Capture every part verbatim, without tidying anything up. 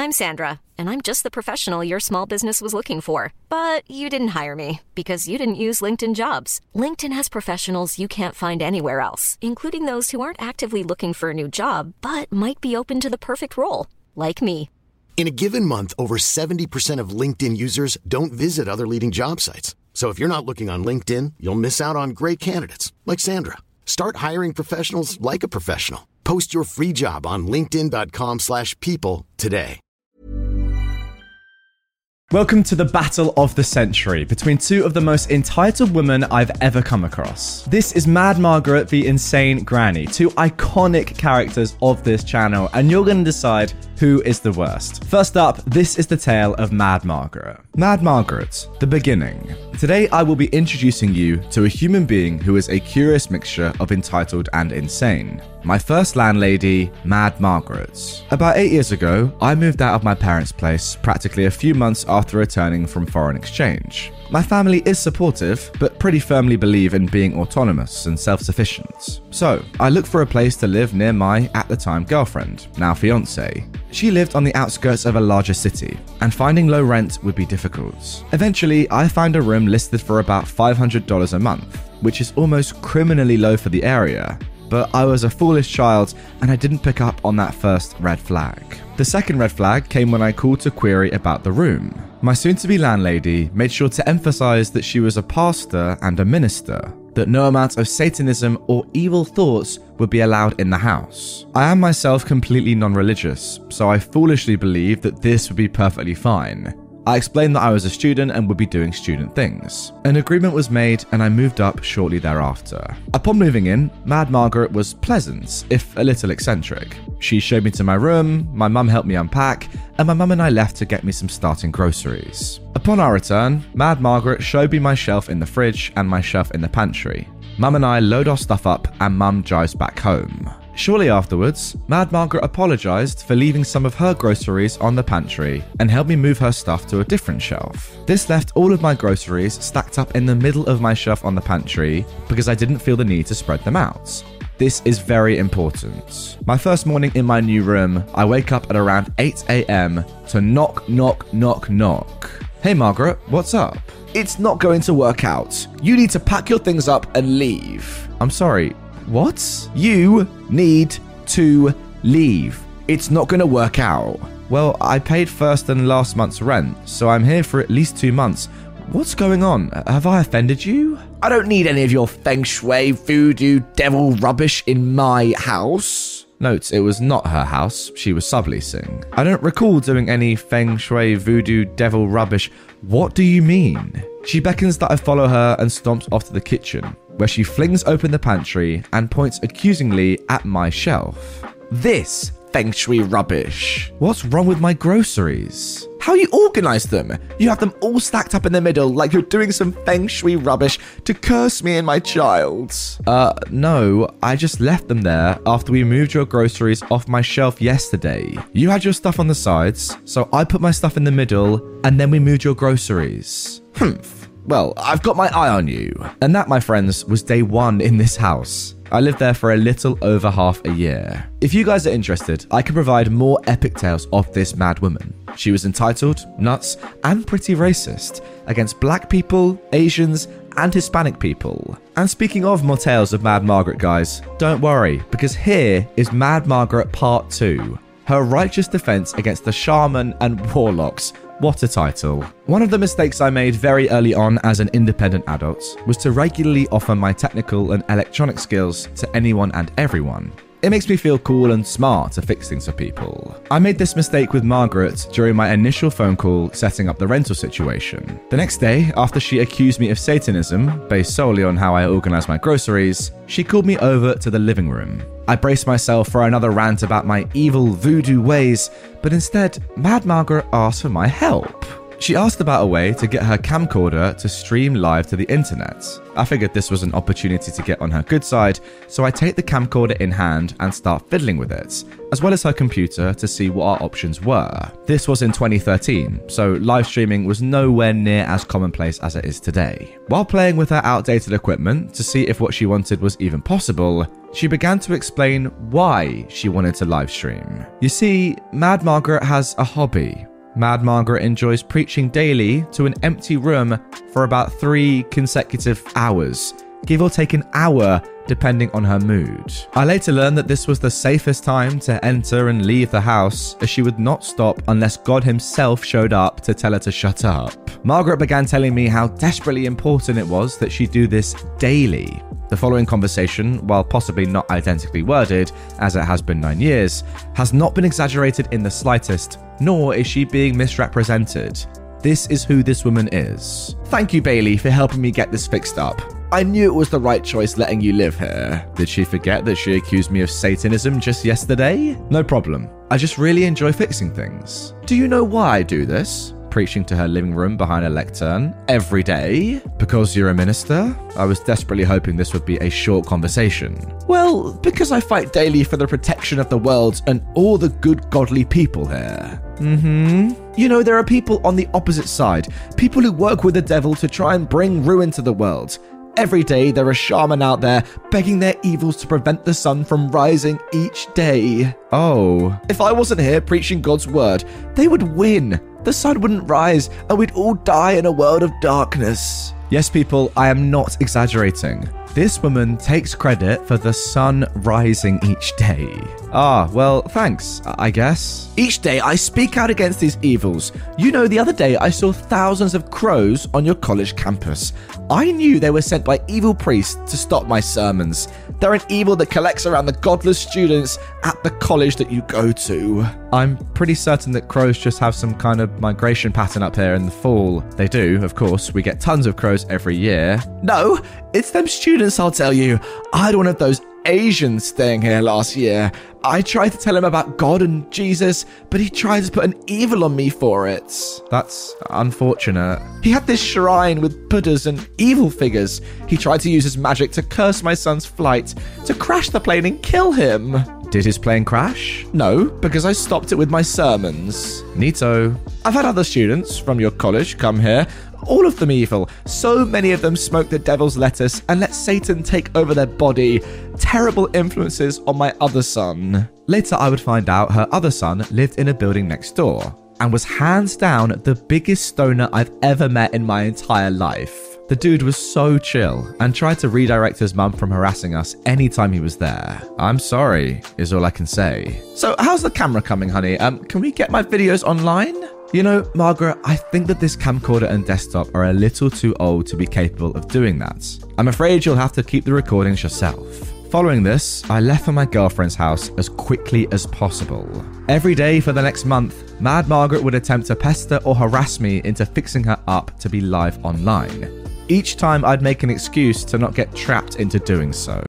I'm Sandra, and I'm just the professional your small business was looking for. But you didn't hire me because you didn't use LinkedIn Jobs. LinkedIn has professionals you can't find anywhere else, including those who aren't actively looking for a new job, but might be open to the perfect role, like me. In a given month, over seventy percent of LinkedIn users don't visit other leading job sites. So if you're not looking on LinkedIn, you'll miss out on great candidates like Sandra. Start hiring professionals like a professional. Post your free job on linkedin.com slash people today. Welcome to the battle of the century between two of the most entitled women I've ever come across. This is Mad Margaret v Insane Granny, two iconic characters of this channel, and you're going to decide who is the worst. First up, this is the tale of Mad Margaret. Mad Margaret, the beginning. Today I will be introducing you to a human being who is a curious mixture of entitled and insane. My first landlady, Mad Margaret. About eight years ago, I moved out of my parents' place practically a few months after returning from foreign exchange. My family is supportive, but pretty firmly believe in being autonomous and self-sufficient. So, I looked for a place to live near my, at the time, girlfriend, now fiancé. She lived on the outskirts of a larger city, and finding low rent would be difficult. Eventually, I found a room listed for about five hundred dollars a month, which is almost criminally low for the area. But I was a foolish child and I didn't pick up on that first red flag. The second red flag came when I called to query about the room. My soon-to-be landlady made sure to emphasize that she was a pastor and a minister, that no amount of Satanism or evil thoughts would be allowed in the house. I am myself completely non-religious, so I foolishly believed that this would be perfectly fine. I explained that I was a student and would be doing student things. An agreement was made and I moved up shortly thereafter. Upon moving in, Mad Margaret was pleasant, if a little eccentric. She showed me to my room, my mum helped me unpack, and my mum and I left to get me some starting groceries. Upon our return, Mad Margaret showed me my shelf in the fridge and my shelf in the pantry. Mum and I load our stuff up and Mum drives back home. Shortly afterwards, Mad Margaret apologised for leaving some of her groceries on the pantry and helped me move her stuff to a different shelf. This left all of my groceries stacked up in the middle of my shelf on the pantry because I didn't feel the need to spread them out. This is very important. My first morning in my new room, I wake up at around eight a.m. to knock, knock, knock, knock. Hey Margaret, what's up? It's not going to work out. You need to pack your things up and leave. I'm sorry. What? You need to leave. It's not going to work out. Well, I paid first and last month's rent, so I'm here for at least two months. What's going on? Have I offended you? I don't need any of your feng shui, voodoo, devil rubbish in my house. Note, it was not her house. She was subleasing. I don't recall doing any feng shui, voodoo, devil rubbish. What do you mean? She beckons that I follow her and stomps off to the kitchen, where she flings open the pantry and points accusingly at my shelf. This feng shui rubbish. What's wrong with my groceries? How you organise them? You have them all stacked up in the middle like you're doing some feng shui rubbish to curse me and my child. Uh, no, I just left them there after we moved your groceries off my shelf yesterday. You had your stuff on the sides, so I put my stuff in the middle, and then we moved your groceries. Humph. Well, I've got my eye on you. And that, my friends, was day one in this house. I lived there for a little over half a year. If you guys are interested, I can provide more epic tales of this mad woman. She was entitled, nuts, and pretty racist against black people, Asians, and Hispanic people. And speaking of more tales of Mad Margaret, guys, don't worry, because here is Mad Margaret Part two. Her righteous defense against the shaman and warlocks. What a title. One of the mistakes I made very early on as an independent adult was to regularly offer my technical and electronic skills to anyone and everyone. It makes me feel cool and smart to fix things for people. I made this mistake with Margaret during my initial phone call setting up the rental situation. The next day, after she accused me of Satanism, based solely on how I organize my groceries, she called me over to the living room. I braced myself for another rant about my evil voodoo ways, but instead, Mad Margaret asked for my help. She asked about a way to get her camcorder to stream live to the internet. I figured this was an opportunity to get on her good side, so I take the camcorder in hand and start fiddling with it, as well as her computer to see what our options were. This was in twenty thirteen, so live streaming was nowhere near as commonplace as it is today. While playing with her outdated equipment to see if what she wanted was even possible, she began to explain why she wanted to live stream. You see, Mad Margaret has a hobby. Mad Margaret enjoys preaching daily to an empty room for about three consecutive hours, give or take an hour depending on her mood. I later learned that this was the safest time to enter and leave the house, as she would not stop unless God himself showed up to tell her to shut up. Margaret began telling me how desperately important it was that she do this daily. The following conversation, while possibly not identically worded, as it has been nine years, has not been exaggerated in the slightest, nor is she being misrepresented. This is who this woman is. Thank you, Bailey, for helping me get this fixed up. I knew it was the right choice letting you live here. Did she forget that she accused me of Satanism just yesterday? No problem. I just really enjoy fixing things. Do you know why I do this? Preaching to her living room behind a lectern every day? Because you're a minister? I was desperately hoping this would be a short conversation. Well, because I fight daily for the protection of the world and all the good godly people here. Mm-hmm. You know, there are people on the opposite side, people who work with the devil to try and bring ruin to the world. Every day there are shamans out there begging their evils to prevent the sun from rising each day. Oh. If I wasn't here preaching God's word, they would win. The sun wouldn't rise and we'd all die in a world of darkness. Yes, people, I am not exaggerating. This woman takes credit for the sun rising each day. Ah, well, thanks, I guess. Each day I speak out against these evils. You know, the other day I saw thousands of crows on your college campus. I knew they were sent by evil priests to stop my sermons. They're an evil that collects around the godless students at the college that you go to. I'm pretty certain that crows just have some kind of migration pattern up here in the fall. They do, of course. We get tons of crows every year. No, it's them students, I'll tell you. I had one of those Asians staying here last year. I tried to tell him about God and Jesus, but he tried to put an evil on me for it. That's unfortunate. He had this shrine with Buddhas and evil figures. He tried to use his magic to curse my son's flight, to crash the plane and kill him. Did his plane crash? No, because I stopped it with my sermons. Neato. I've had other students from your college come here, all of them evil. So many of them smoke the devil's lettuce and let Satan take over their body. Terrible influences on my other son. Later, I would find out her other son lived in a building next door and was hands down the biggest stoner I've ever met in my entire life. The dude was so chill and tried to redirect his mum from harassing us anytime he was there. I'm sorry, is all I can say. So how's the camera coming, honey? Um, can we get my videos online? You know, Margaret, I think that this camcorder and desktop are a little too old to be capable of doing that. I'm afraid you'll have to keep the recordings yourself. Following this, I left for my girlfriend's house as quickly as possible. Every day for the next month, Mad Margaret would attempt to pester or harass me into fixing her up to be live online. Each time I'd make an excuse to not get trapped into doing so.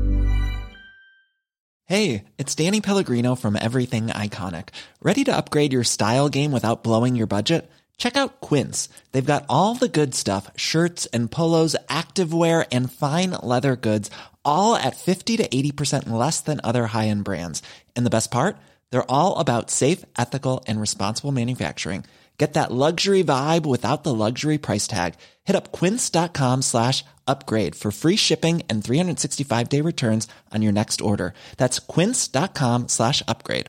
Hey, it's Danny Pellegrino from Everything Iconic. Ready to upgrade your style game without blowing your budget? Check out Quince. They've got all the good stuff, shirts and polos, activewear, and fine leather goods, all at fifty to eighty percent less than other high-end brands. And the best part? They're all about safe, ethical, and responsible manufacturing. Get that luxury vibe without the luxury price tag. Hit up quince.com slash upgrade for free shipping and three sixty-five day returns on your next order. That's quince.com slash upgrade.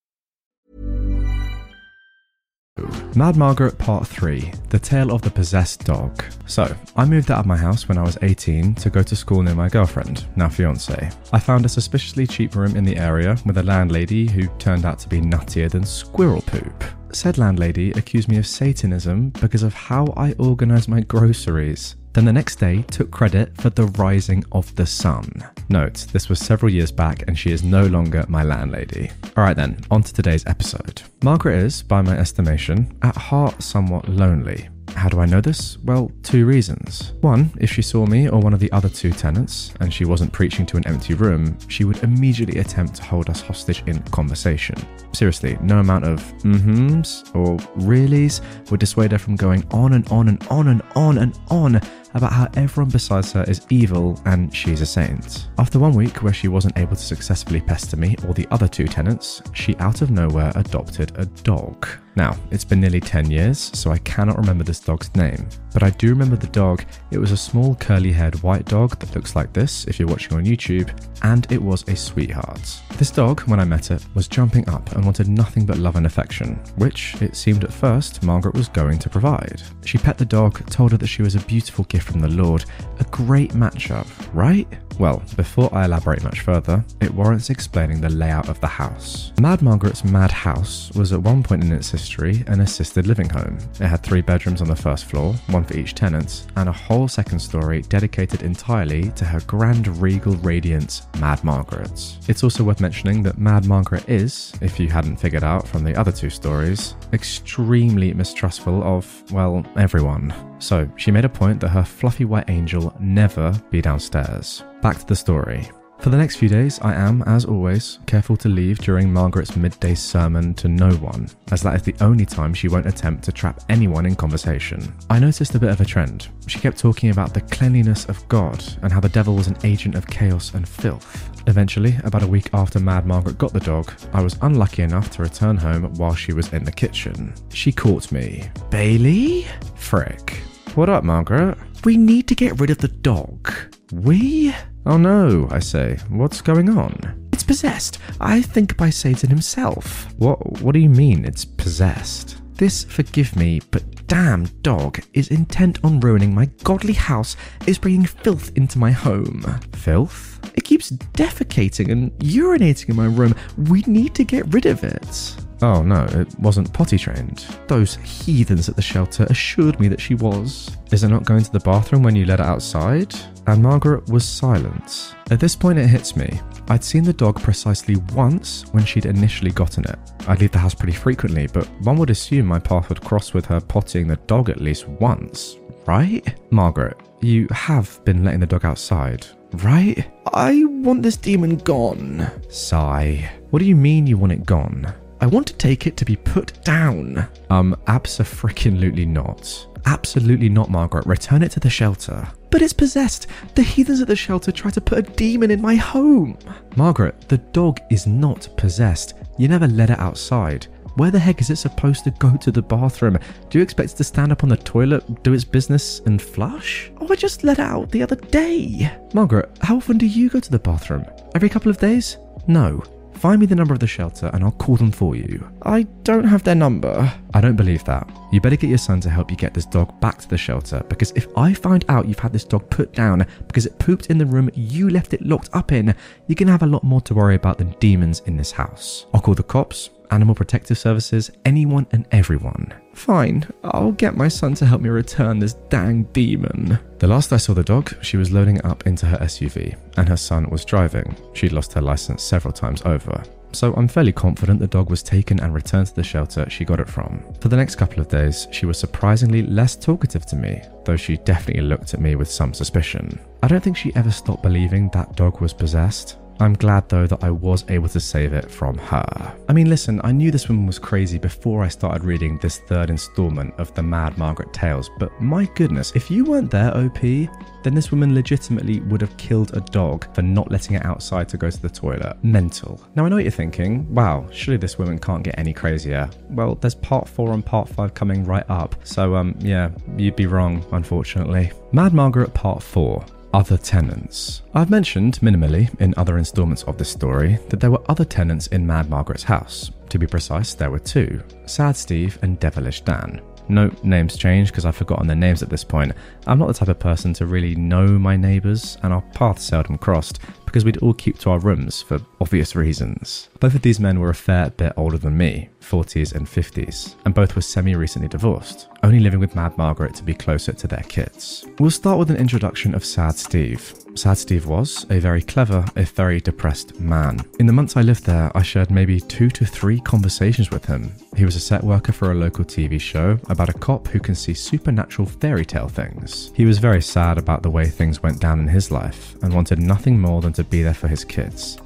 Mad Margaret Part three, The Tale of the Possessed Dog. So, I moved out of my house when I was eighteen to go to school near my girlfriend, now fiancé. I found a suspiciously cheap room in the area with a landlady who turned out to be nuttier than squirrel poop. Said landlady accused me of Satanism because of how I organised my groceries. Then the next day took credit for the rising of the sun. Note, this was several years back and she is no longer my landlady. Alright then, on to today's episode. Margaret is, by my estimation, at heart somewhat lonely. How do I know this? Well, two reasons. One, if she saw me or one of the other two tenants, and she wasn't preaching to an empty room, she would immediately attempt to hold us hostage in conversation. Seriously, no amount of mm-hms or reallys would dissuade her from going on and on and on and on and on about how everyone besides her is evil and she's a saint. After one week where she wasn't able to successfully pester me or the other two tenants, she out of nowhere adopted a dog. Now, it's been nearly ten years, so I cannot remember this dog's name, but I do remember the dog. It was a small curly-haired white dog that looks like this if you're watching on YouTube, and it was a sweetheart. This dog, when I met it, was jumping up and wanted nothing but love and affection, which it seemed at first Margaret was going to provide. She pet the dog, told her that she was a beautiful gift from the Lord, a great matchup, right? Well, before I elaborate much further, it warrants explaining the layout of the house. Mad Margaret's mad house was at one point in its history an assisted living home. It had three bedrooms on the first floor, one for each tenant, and a whole second story dedicated entirely to her grand regal radiance, Mad Margaret. It's also worth mentioning that Mad Margaret is, if you hadn't figured out from the other two stories, extremely mistrustful of, well, everyone. So she made a point that her fluffy white angel never be downstairs. Back to the story. For the next few days, I am, as always, careful to leave during Margaret's midday sermon to no one, as that is the only time she won't attempt to trap anyone in conversation. I noticed a bit of a trend. She kept talking about the cleanliness of God and how the devil was an agent of chaos and filth. Eventually, about a week after Mad Margaret got the dog, I was unlucky enough to return home while she was in the kitchen. She caught me. Bailey? Frick. What up, Margaret? We need to get rid of the dog. We? Oh no, I say. What's going on? It's possessed. I think by Satan himself. What What do you mean it's possessed? This, forgive me, but damn dog is intent on ruining my godly house, is bringing filth into my home. Filth? It keeps defecating and urinating in my room. We need to get rid of it. Oh no, it wasn't potty trained. Those heathens at the shelter assured me that she was. Is it not going to the bathroom when you let it outside? And Margaret was silent. At this point it hits me. I'd seen the dog precisely once when she'd initially gotten it. I'd leave the house pretty frequently, but one would assume my path would cross with her pottying the dog at least once, right? Margaret, you have been letting the dog outside, right? I want this demon gone. Sigh. What do you mean you want it gone? I want to take it to be put down. Um, abso-freaking-lutely not. Absolutely not, Margaret. Return it to the shelter. But it's possessed. The heathens at the shelter tried to put a demon in my home. Margaret, the dog is not possessed. You never let it outside. Where the heck is it supposed to go to the bathroom? Do you expect it to stand up on the toilet, do its business, and flush? Oh, I just let it out the other day. Margaret, how often do you go to the bathroom? Every couple of days? No. Find me the number of the shelter and I'll call them for you. I don't have their number. I don't believe that. You better get your son to help you get this dog back to the shelter, because if I find out you've had this dog put down because it pooped in the room you left it locked up in, you're going to have a lot more to worry about than demons in this house. I'll call the cops, Animal Protective Services, anyone and everyone. Fine, I'll get my son to help me return this dang demon. The last I saw the dog, she was loading it up into her S U V, and her son was driving. She'd lost her license several times over. So I'm fairly confident the dog was taken and returned to the shelter she got it from. For the next couple of days, she was surprisingly less talkative to me, though she definitely looked at me with some suspicion. I don't think she ever stopped believing that dog was possessed. I'm glad though that I was able to save it from her. I mean, listen, I knew this woman was crazy before I started reading this third installment of the Mad Margaret tales, but my goodness, if you weren't there, O P, then this woman legitimately would have killed a dog for not letting it outside to go to the toilet. Mental. Now I know what you're thinking, wow, surely this woman can't get any crazier. Well, there's part four and part five coming right up, so um, yeah, you'd be wrong, unfortunately. Mad Margaret Part four. Other tenants. I've mentioned, minimally, in other installments of this story, that there were other tenants in Mad Margaret's house. To be precise, there were two. Sad Steve and Devilish Dan. No names changed because I've forgotten their names at this point. I'm not the type of person to really know my neighbours, and our paths seldom crossed because we'd all keep to our rooms for obvious reasons. Both of these men were a fair bit older than me, forties and fifties, and both were semi-recently divorced, only living with Mad Margaret to be closer to their kids. We'll start with an introduction of Sad Steve. Sad Steve was a very clever, if very depressed man. In the months I lived there, I shared maybe two to three conversations with him. He was a set worker for a local T V show about a cop who can see supernatural fairy tale things. He was very sad about the way things went down in his life and wanted nothing more than to be there for his kids.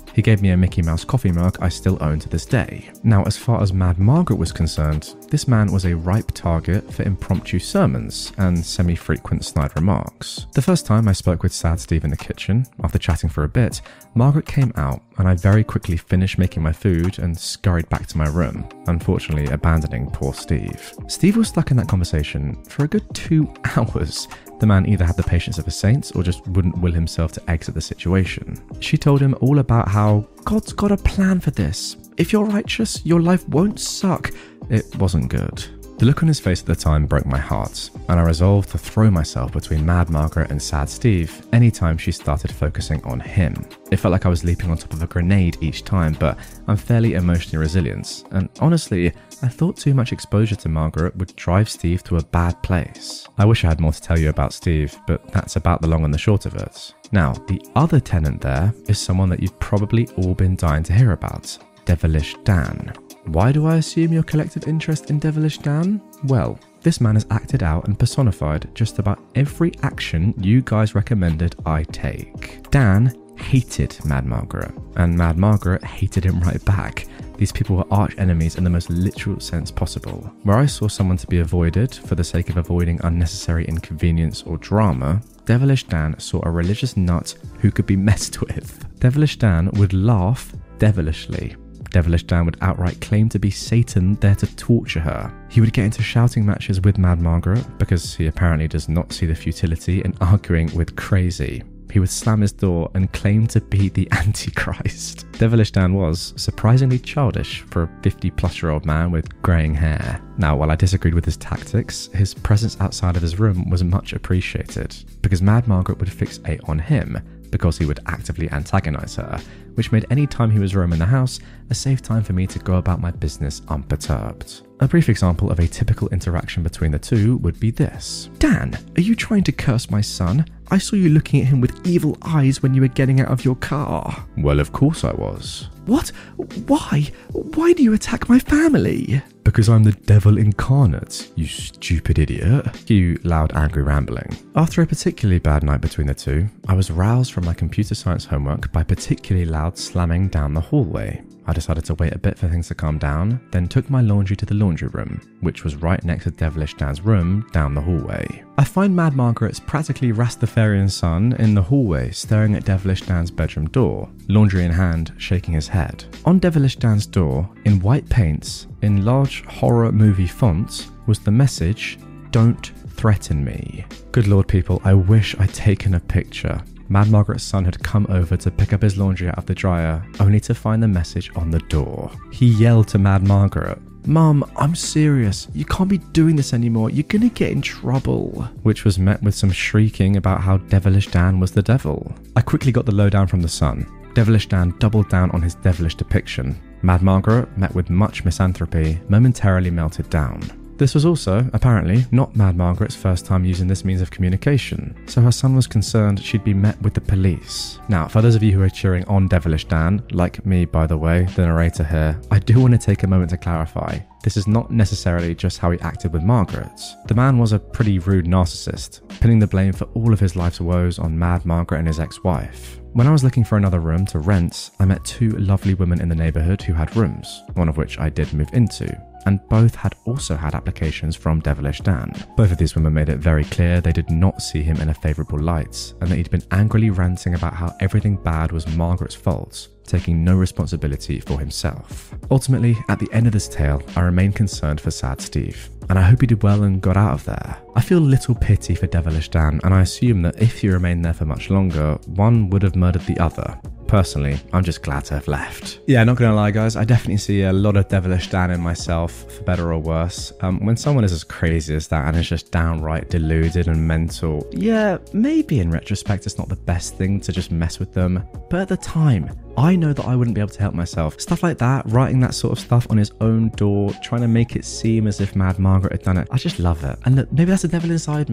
He gave me a Mickey Mouse coffee mug I still own to this day. Now, as far as Mad Margaret was concerned, this man was a ripe target for impromptu sermons and semi-frequent snide remarks. The first time I spoke with Sad Steve in the kitchen, after chatting for a bit, Margaret came out and I very quickly finished making my food and scurried back to my room, unfortunately abandoning poor Steve. Steve was stuck in that conversation for a good two hours. The man either had the patience of a saint or just wouldn't will himself to exit the situation. She told him all about how God's got a plan for this. If you're righteous, your life won't suck. It wasn't good. The look on his face at the time broke my heart, and I resolved to throw myself between Mad Margaret and Sad Steve anytime she started focusing on him. It felt like I was leaping on top of a grenade each time, but I'm fairly emotionally resilient, and honestly, I thought too much exposure to Margaret would drive Steve to a bad place. I wish I had more to tell you about Steve, but that's about the long and the short of it. Now, the other tenant there is someone that you've probably all been dying to hear about, Devilish Dan. Why do I assume your collective interest in Devilish Dan? Well, this man has acted out and personified just about every action you guys recommended I take. Dan hated Mad Margaret, and Mad Margaret hated him right back. These people were arch enemies in the most literal sense possible. Where I saw someone to be avoided for the sake of avoiding unnecessary inconvenience or drama, Devilish Dan saw a religious nut who could be messed with. Devilish Dan would laugh devilishly. Devilish Dan would outright claim to be Satan there to torture her. He would get into shouting matches with Mad Margaret because he apparently does not see the futility in arguing with crazy. He would slam his door and claim to be the Antichrist. Devilish Dan was surprisingly childish for a fifty plus year old man with greying hair. Now, while I disagreed with his tactics, his presence outside of his room was much appreciated because Mad Margaret would fixate on him because he would actively antagonize her, which made any time he was roaming the house a safe time for me to go about my business unperturbed. A brief example of a typical interaction between the two would be this. Dan, are you trying to curse my son? I saw you looking at him with evil eyes when you were getting out of your car. Well, of course I was. What? Why? Why do you attack my family? Because I'm the devil incarnate, you stupid idiot. Cue loud, angry rambling. After a particularly bad night between the two, I was roused from my computer science homework by particularly loud slamming down the hallway. I decided to wait a bit for things to calm down, then took my laundry to the laundry room, which was right next to Devilish Dan's room down the hallway. I find Mad Margaret's practically Rastafarian son in the hallway staring at Devilish Dan's bedroom door, laundry in hand, shaking his head. On Devilish Dan's door, in white paints, in large horror movie fonts, was the message, "Don't threaten me." Good lord people, I wish I'd taken a picture. Mad Margaret's son had come over to pick up his laundry out of the dryer, only to find the message on the door. He yelled to Mad Margaret, "Mum, I'm serious. You can't be doing this anymore. You're gonna get in trouble." Which was met with some shrieking about how Devilish Dan was the devil. I quickly got the lowdown from the son. Devilish Dan doubled down on his devilish depiction. Mad Margaret, met with much misanthropy, momentarily melted down. This was also, apparently, not Mad Margaret's first time using this means of communication, so her son was concerned she'd be met with the police. Now, for those of you who are cheering on Devilish Dan, like me by the way, the narrator here, I do want to take a moment to clarify. This is not necessarily just how he acted with Margaret. The man was a pretty rude narcissist, pinning the blame for all of his life's woes on Mad Margaret and his ex-wife. When I was looking for another room to rent, I met two lovely women in the neighbourhood who had rooms, one of which I did move into, and both had also had applications from Devilish Dan. Both of these women made it very clear they did not see him in a favourable light, and that he'd been angrily ranting about how everything bad was Margaret's fault, taking no responsibility for himself. Ultimately, at the end of this tale, I remain concerned for Sad Steve, and I hope he did well and got out of there. I feel little pity for Devilish Dan, and I assume that if he remained there for much longer, one would have murdered the other. Personally, I'm just glad to have left. Yeah, not gonna lie guys, I definitely see a lot of Devilish Dan in myself, for better or worse. Um, when someone is as crazy as that and is just downright deluded and mental, yeah, maybe in retrospect it's not the best thing to just mess with them, but at the time, I know that I wouldn't be able to help myself. Stuff like that, writing that sort of stuff on his own door, trying to make it seem as if Mad Margaret had done it. I just love it. And look, maybe that's the devil inside me.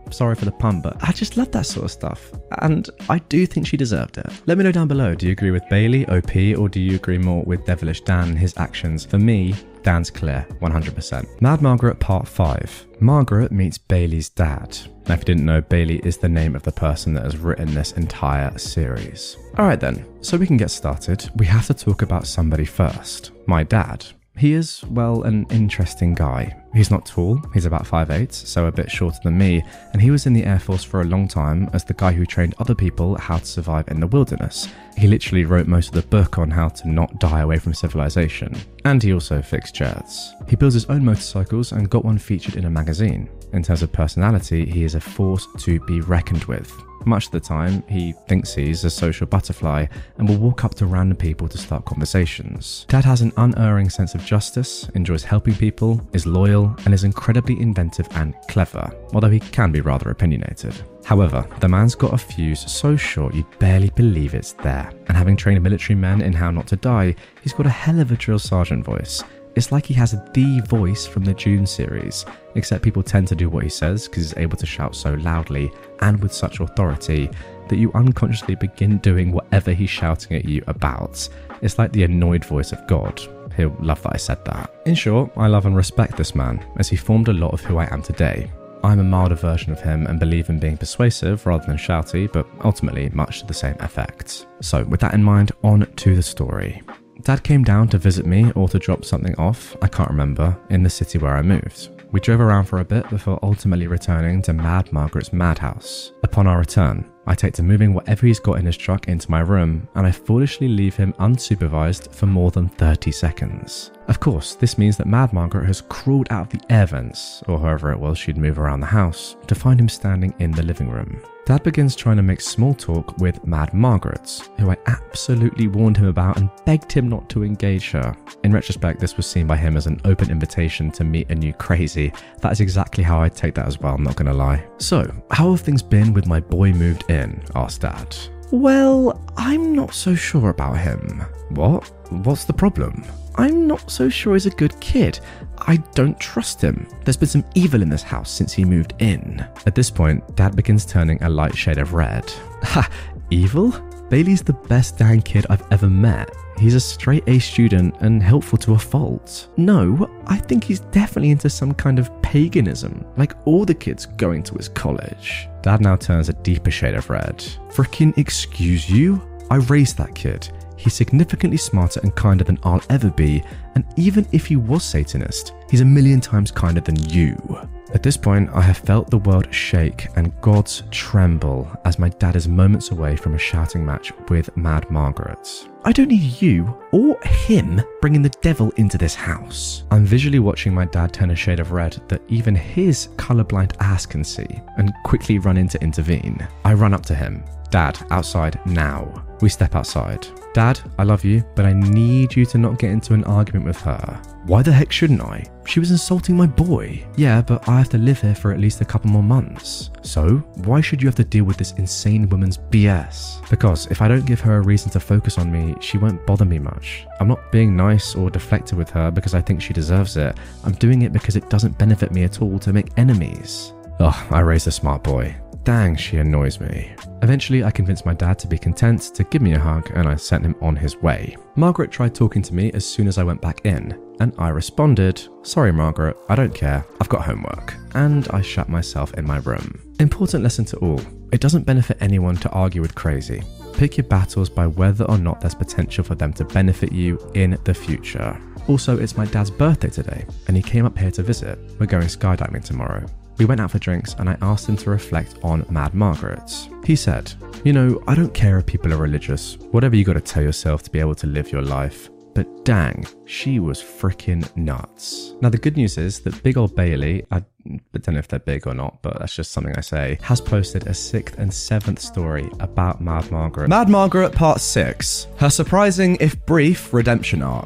sorry for the pun, but I just love that sort of stuff. And I do think she deserved it. Let me know down below, do you agree with Bailey, O P, or do you agree more with Devilish Dan and his actions? For me, Dan's clear, one hundred percent. Mad Margaret Part five. Margaret meets Bailey's dad. Now, if you didn't know, Bailey is the name of the person that has written this entire series. Alright then, so we can get started. We have to talk about somebody first. My dad. He is, well, an interesting guy. He's not tall, he's about five eight, so a bit shorter than me, and he was in the Air Force for a long time as the guy who trained other people how to survive in the wilderness. He literally wrote most of the book on how to not die away from civilization, and he also fixed jets. He builds his own motorcycles and got one featured in a magazine. In terms of personality, he is a force to be reckoned with. Much of the time, he thinks he's a social butterfly and will walk up to random people to start conversations. Dad has an unerring sense of justice, enjoys helping people, is loyal, and is incredibly inventive and clever, although he can be rather opinionated. However, the man's got a fuse so short you'd barely believe it's there, and having trained military men in how not to die, he's got a hell of a drill sergeant voice. It's like he has the voice from the Dune series, except people tend to do what he says because he's able to shout so loudly and with such authority that you unconsciously begin doing whatever he's shouting at you about. It's like the annoyed voice of God. He'll love that I said that. In short, I love and respect this man, as he formed a lot of who I am today. I'm a milder version of him and believe in being persuasive rather than shouty, but ultimately much to the same effect. So with that in mind, on to the story. Dad came down to visit me or to drop something off, I can't remember, in the city where I moved. We drove around for a bit before ultimately returning to Mad Margaret's madhouse. Upon our return, I take to moving whatever he's got in his truck into my room, and I foolishly leave him unsupervised for more than thirty seconds. Of course, this means that Mad Margaret has crawled out of the air vents, or however it was she'd move around the house, to find him standing in the living room. Dad begins trying to make small talk with Mad Margaret, who I absolutely warned him about and begged him not to engage her. In retrospect, this was seen by him as an open invitation to meet a new crazy. That is exactly how I'd take that as well, I'm not gonna lie. So, how have things been with my boy moved in? Asked Dad. Well, I'm not so sure about him. What? What's the problem? I'm not so sure he's a good kid. I don't trust him. There's been some evil in this house since he moved in. At this point, Dad begins turning a light shade of red. Ha! Evil? Bailey's the best dang kid I've ever met. He's a straight A student and helpful to a fault. No, I think he's definitely into some kind of paganism, like all the kids going to his college. Dad now turns a deeper shade of red. Frickin' excuse you? I raised that kid. He's significantly smarter and kinder than I'll ever be, and even if he was Satanist, he's a million times kinder than you. At this point, I have felt the world shake and gods tremble as my dad is moments away from a shouting match with Mad Margaret. I don't need you or him bringing the devil into this house. I'm visually watching my dad turn a shade of red that even his colorblind ass can see and quickly run in to intervene. I run up to him. Dad, outside now. We step outside. Dad, I love you, but I need you to not get into an argument with her. Why the heck shouldn't I? She was insulting my boy. Yeah, but I have to live here for at least a couple more months. So, why should you have to deal with this insane woman's B S? Because if I don't give her a reason to focus on me, she won't bother me much. I'm not being nice or deflective with her because I think she deserves it. I'm doing it because it doesn't benefit me at all to make enemies. Ugh, I raised a smart boy. Dang, she annoys me. Eventually, I convinced my dad to be content to give me a hug and I sent him on his way. Margaret tried talking to me as soon as I went back in, and I responded, sorry Margaret, I don't care, I've got homework, and I shut myself in my room. Important lesson to all, it doesn't benefit anyone to argue with crazy. Pick your battles by whether or not there's potential for them to benefit you in the future. Also, it's my dad's birthday today, and he came up here to visit. We're going skydiving tomorrow. We went out for drinks and I asked him to reflect on Mad Margaret. He said, you know, I don't care if people are religious, whatever you gotta tell yourself to be able to live your life. But dang, she was freaking nuts. Now the good news is that big old Bailey, I don't know if they're big or not, but that's just something I say, has posted a sixth and seventh story about Mad Margaret. Mad Margaret Part six, her surprising if brief redemption arc.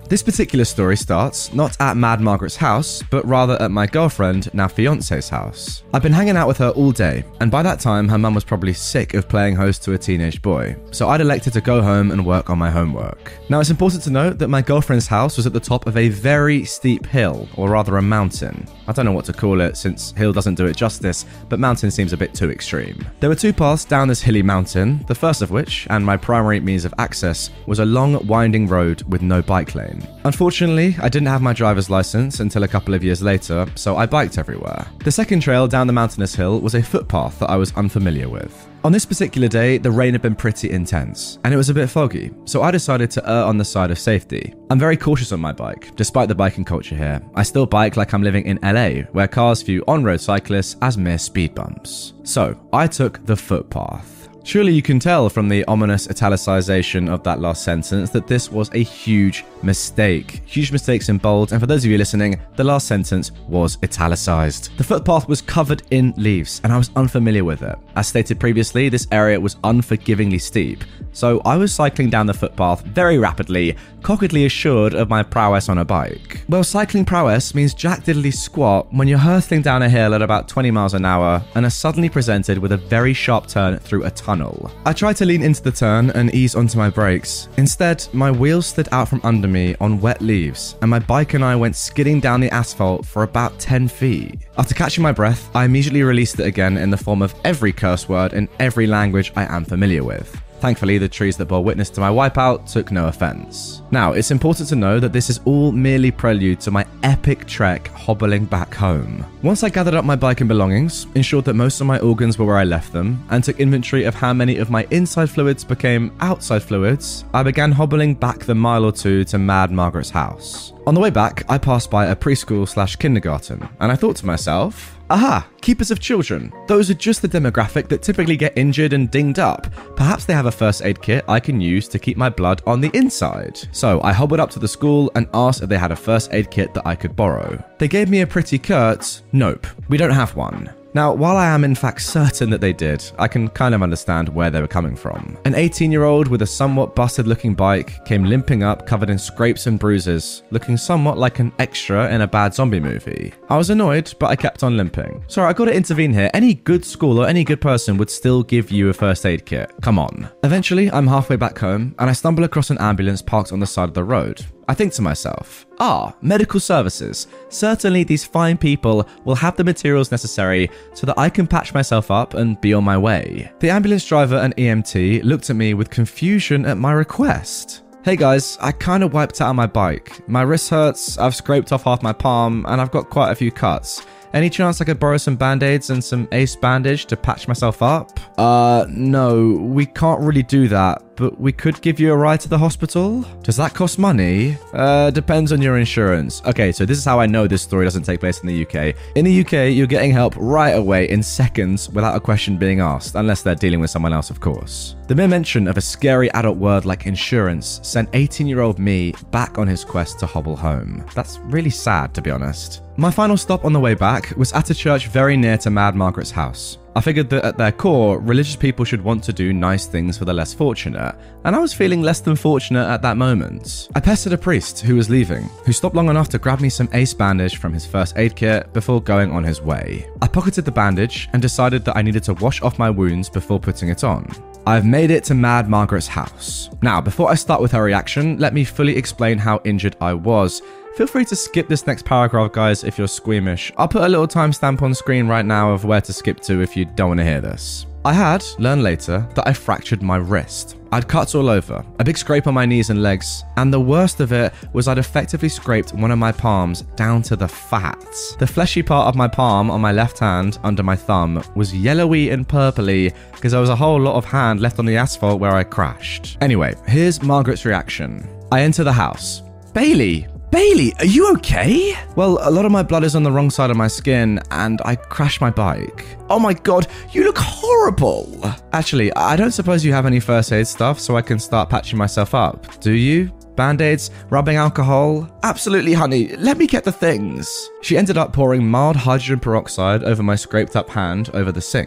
This particular story starts not at Mad Margaret's house, but rather at my girlfriend, now fiance's house. I've been hanging out with her all day, and by that time her mum was probably sick of playing host to a teenage boy, so I'd elected to go home and work on my homework. Now it's important to note that my girlfriend's house was at the top of a very steep hill, or rather a mountain. I don't know what to call it since hill doesn't do it justice, but mountain seems a bit too extreme. There were two paths down this hilly mountain, the first of which, and my primary means of access, was a long winding road with no bike lane. Unfortunately, I didn't have my driver's license until a couple of years later, so I biked everywhere. The second trail down the mountainous hill was a footpath that I was unfamiliar with. On this particular day, the rain had been pretty intense, and it was a bit foggy, so I decided to err on the side of safety. I'm very cautious on my bike, despite the biking culture here. I still bike like I'm living in L A, where cars view on-road cyclists as mere speed bumps. So, I took the footpath. Surely you can tell from the ominous italicization of that last sentence that this was a huge mistake. Huge mistakes in bold, and for those of you listening, the last sentence was italicized. The footpath was covered in leaves, and I was unfamiliar with it. As stated previously, this area was unforgivingly steep, so I was cycling down the footpath very rapidly, cockedly assured of my prowess on a bike. Well, cycling prowess means jack diddly squat when you're hurtling down a hill at about twenty miles an hour and are suddenly presented with a very sharp turn through a tunnel. I tried to lean into the turn and ease onto my brakes. Instead, my wheels slid out from under me on wet leaves, and my bike and I went skidding down the asphalt for about ten feet. After catching my breath, I immediately released it again in the form of every curse word in every language I am familiar with. Thankfully, the trees that bore witness to my wipeout took no offense. Now, it's important to know that this is all merely prelude to my epic trek hobbling back home. Once I gathered up my bike and belongings, ensured that most of my organs were where I left them, and took inventory of how many of my inside fluids became outside fluids, I began hobbling back the mile or two to Mad Margaret's house. On the way back, I passed by a preschool slash kindergarten, and I thought to myself, aha, keepers of children. Those are just the demographic that typically get injured and dinged up. Perhaps they have a first aid kit I can use to keep my blood on the inside. So I hobbled up to the school and asked if they had a first aid kit that I could borrow. They gave me a pretty curt, nope, we don't have one. Now, while I am in fact certain that they did, I can kind of understand where they were coming from. An eighteen-year-old with a somewhat busted-looking bike came limping up covered in scrapes and bruises, looking somewhat like an extra in a bad zombie movie. I was annoyed, but I kept on limping. Sorry, I gotta intervene here. Any good school or any good person would still give you a first aid kit. Come on. Eventually, I'm halfway back home, and I stumble across an ambulance parked on the side of the road. I think to myself, ah, medical services. Certainly these fine people will have the materials necessary so that I can patch myself up and be on my way. The ambulance driver and E M T looked at me with confusion at my request. Hey guys, I kind of wiped out on my bike. My wrist hurts, I've scraped off half my palm, and I've got quite a few cuts. Any chance I could borrow some band-aids and some ace bandage to patch myself up? Uh, no, we can't really do that, but we could give you a ride to the hospital? Does that cost money? Uh, depends on your insurance. Okay, so this is how I know this story doesn't take place in the U K. In the U K, you're getting help right away in seconds without a question being asked, unless they're dealing with someone else, of course. The mere mention of a scary adult word like insurance sent eighteen-year-old me back on his quest to hobble home. That's really sad, to be honest. My final stop on the way back was at a church very near to Mad Margaret's house. I figured that at their core, religious people should want to do nice things for the less fortunate, and I was feeling less than fortunate at that moment. I pestered a priest who was leaving, who stopped long enough to grab me some ace bandage from his first aid kit before going on his way. I pocketed the bandage and decided that I needed to wash off my wounds before putting it on. I've made it to Mad Margaret's house. Now, before I start with her reaction, let me fully explain how injured I was. Feel free to skip this next paragraph, guys, if you're squeamish. I'll put a little timestamp on screen right now of where to skip to if you don't want to hear this. I had learned later that I fractured my wrist. I'd cuts all over, a big scrape on my knees and legs, and the worst of it was I'd effectively scraped one of my palms down to the fat. The fleshy part of my palm on my left hand under my thumb was yellowy and purpley because there was a whole lot of hand left on the asphalt where I crashed. Anyway, here's Margaret's reaction. I enter the house. Bailey! Bailey, are you okay? Well, a lot of my blood is on the wrong side of my skin, and I crashed my bike. Oh my god, you look horrible! Actually, I don't suppose you have any first aid stuff so I can start patching myself up, do you? Band-aids? Rubbing alcohol? Absolutely, honey, let me get the things. She ended up pouring mild hydrogen peroxide over my scraped up hand over the sink.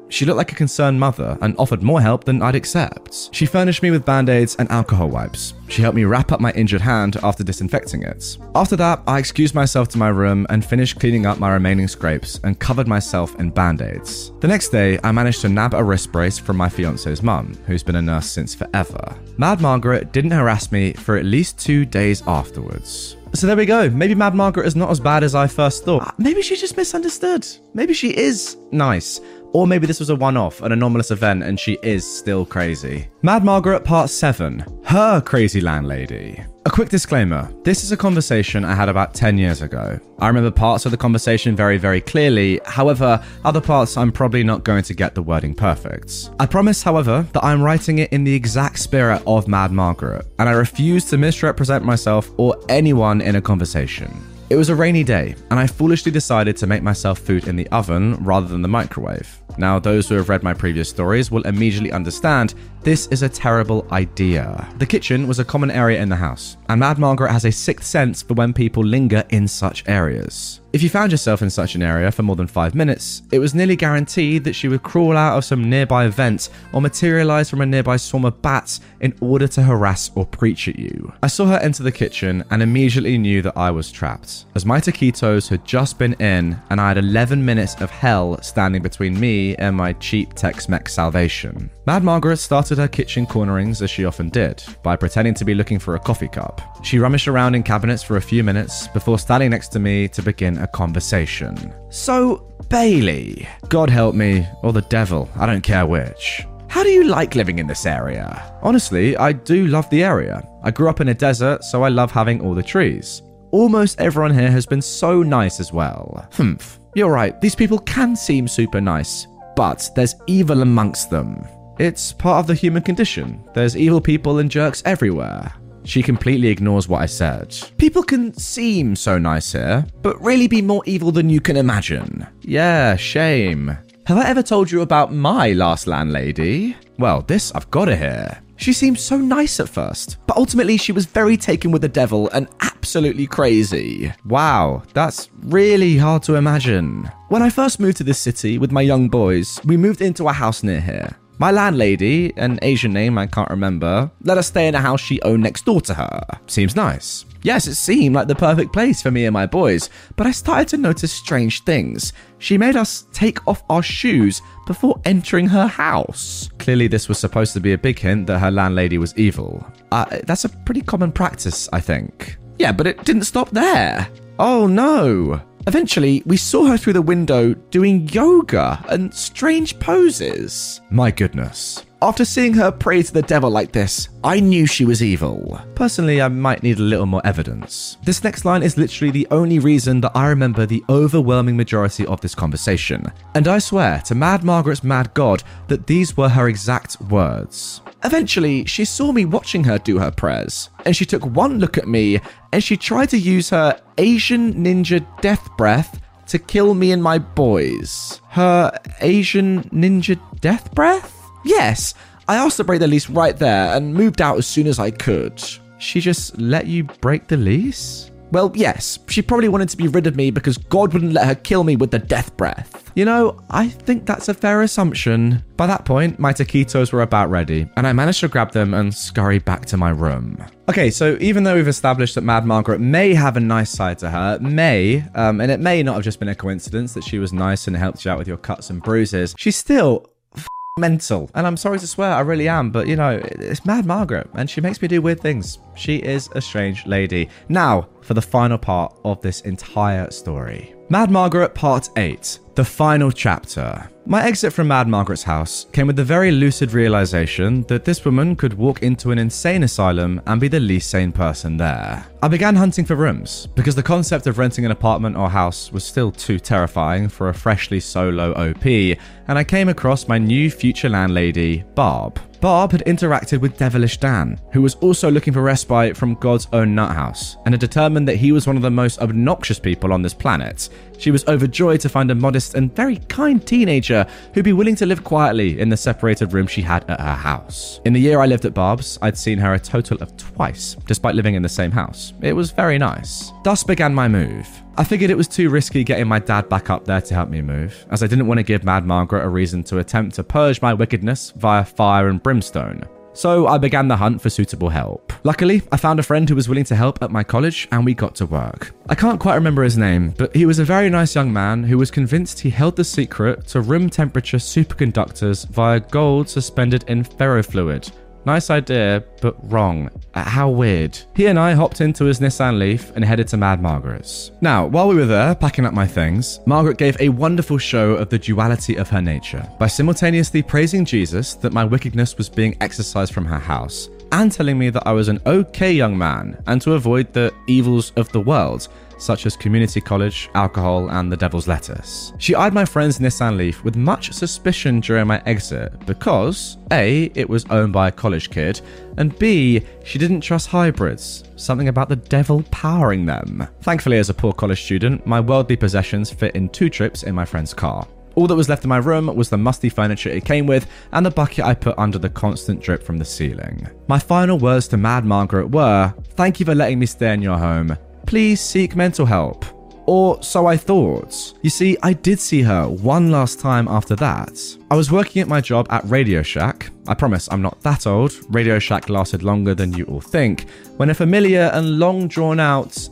She looked like a concerned mother and offered more help than I'd accept. She furnished me with band-aids and alcohol wipes. She helped me wrap up my injured hand after disinfecting it. After that, I excused myself to my room and finished cleaning up my remaining scrapes and covered myself in band-aids. The next day, I managed to nab a wrist brace from my fiance's mum, who's been a nurse since forever. Mad Margaret didn't harass me for at least two days afterwards. So there we go. Maybe Mad Margaret is not as bad as I first thought. Maybe she just misunderstood. Maybe she is nice. Or maybe this was a one-off, an anomalous event, and she is still crazy. Mad Margaret Part seven. Her Crazy Landlady. A quick disclaimer. This is a conversation I had about ten years ago. I remember parts of the conversation very, very clearly. However, other parts I'm probably not going to get the wording perfect. I promise, however, that I'm writing it in the exact spirit of Mad Margaret, and I refuse to misrepresent myself or anyone in a conversation. It was a rainy day, and I foolishly decided to make myself food in the oven rather than the microwave. Now, those who have read my previous stories will immediately understand this is a terrible idea. The kitchen was a common area in the house, and Mad Margaret has a sixth sense for when people linger in such areas. If you found yourself in such an area for more than five minutes, it was nearly guaranteed that she would crawl out of some nearby vent or materialize from a nearby swarm of bats in order to harass or preach at you. I saw her enter the kitchen and immediately knew that I was trapped, as my taquitos had just been in and I had eleven minutes of hell standing between me and my cheap Tex-Mex salvation. Mad Margaret started her kitchen cornerings as she often did, by pretending to be looking for a coffee cup. She rummaged around in cabinets for a few minutes before standing next to me to begin a conversation. So, Bailey, God help me, or the devil, I don't care which. How do you like living in this area? Honestly, I do love the area. I grew up in a desert, so I love having all the trees. Almost everyone here has been so nice as well. Humph, you're right, these people can seem super nice, but there's evil amongst them. It's part of the human condition. There's evil people and jerks everywhere. She completely ignores what I said. People can seem so nice here, but really be more evil than you can imagine. Yeah, shame. Have I ever told you about my last landlady? Well, this I've got to hear. She seemed so nice at first, but ultimately she was very taken with the devil and absolutely crazy. Wow, that's really hard to imagine. When I first moved to this city with my young boys, we moved into a house near here. My landlady, an Asian name I can't remember, let us stay in a house she owned next door to her. Seems nice. Yes, it seemed like the perfect place for me and my boys, but I started to notice strange things. She made us take off our shoes before entering her house. Clearly this was supposed to be a big hint that her landlady was evil. Uh, that's a pretty common practice, I think. Yeah, but it didn't stop there. Oh no. Eventually, we saw her through the window doing yoga and strange poses. My goodness. After seeing her pray to the devil like this, I knew she was evil. Personally, I might need a little more evidence. This next line is literally the only reason that I remember the overwhelming majority of this conversation. And I swear to Mad Margaret's mad god that these were her exact words. Eventually, she saw me watching her do her prayers, and she took one look at me, and she tried to use her Asian ninja death breath to kill me and my boys. Her Asian ninja death breath? Yes, I asked to break the lease right there and moved out as soon as I could. She just let you break the lease? Well, yes, she probably wanted to be rid of me because God wouldn't let her kill me with the death breath. You know, I think that's a fair assumption. By that point, my taquitos were about ready, and I managed to grab them and scurry back to my room. Okay, so even though we've established that Mad Margaret may have a nice side to her, may, um, and it may not have just been a coincidence that she was nice and helped you out with your cuts and bruises, she's still mental. And I'm sorry to swear, I really am, but you know, it's Mad Margaret and she makes me do weird things. She is a strange lady. Now, for the final part of this entire story. Mad Margaret Part eight, the final chapter. My exit from Mad Margaret's house came with the very lucid realization that this woman could walk into an insane asylum and be the least sane person there. I began hunting for rooms because the concept of renting an apartment or house was still too terrifying for a freshly solo O P, and I came across my new future landlady, Barb. Barb had interacted with Devilish Dan, who was also looking for respite from God's own nut house, and had determined that he was one of the most obnoxious people on this planet. She was overjoyed to find a modest and very kind teenager who'd be willing to live quietly in the separated room she had at her house. In the year I lived at Barb's, I'd seen her a total of twice, despite living in the same house. It was very nice. Thus began my move. I figured it was too risky getting my dad back up there to help me move, as I didn't want to give Mad Margaret a reason to attempt to purge my wickedness via fire and brimstone. So I began the hunt for suitable help. Luckily, I found a friend who was willing to help at my college and we got to work. I can't quite remember his name, but he was a very nice young man who was convinced he held the secret to room temperature superconductors via gold suspended in ferrofluid. Nice idea, but wrong. How weird. He and I hopped into his Nissan Leaf and headed to Mad Margaret's. Now, while we were there, packing up my things, Margaret gave a wonderful show of the duality of her nature by simultaneously praising Jesus that my wickedness was being exorcised from her house, and telling me that I was an okay young man and to avoid the evils of the world, such as community college, alcohol, and the devil's lettuce. She eyed my friend's Nissan Leaf with much suspicion during my exit because A, it was owned by a college kid, and B, she didn't trust hybrids, something about the devil powering them. Thankfully, as a poor college student, my worldly possessions fit in two trips in my friend's car. All that was left in my room was the musty furniture it came with and the bucket I put under the constant drip from the ceiling. My final words to Mad Margaret were, "Thank you for letting me stay in your home. Please seek mental help." Or so I thought. You see, I did see her one last time after that. I was working at my job at Radio Shack. I promise I'm not that old. Radio Shack lasted longer than you all think, when a familiar and long drawn out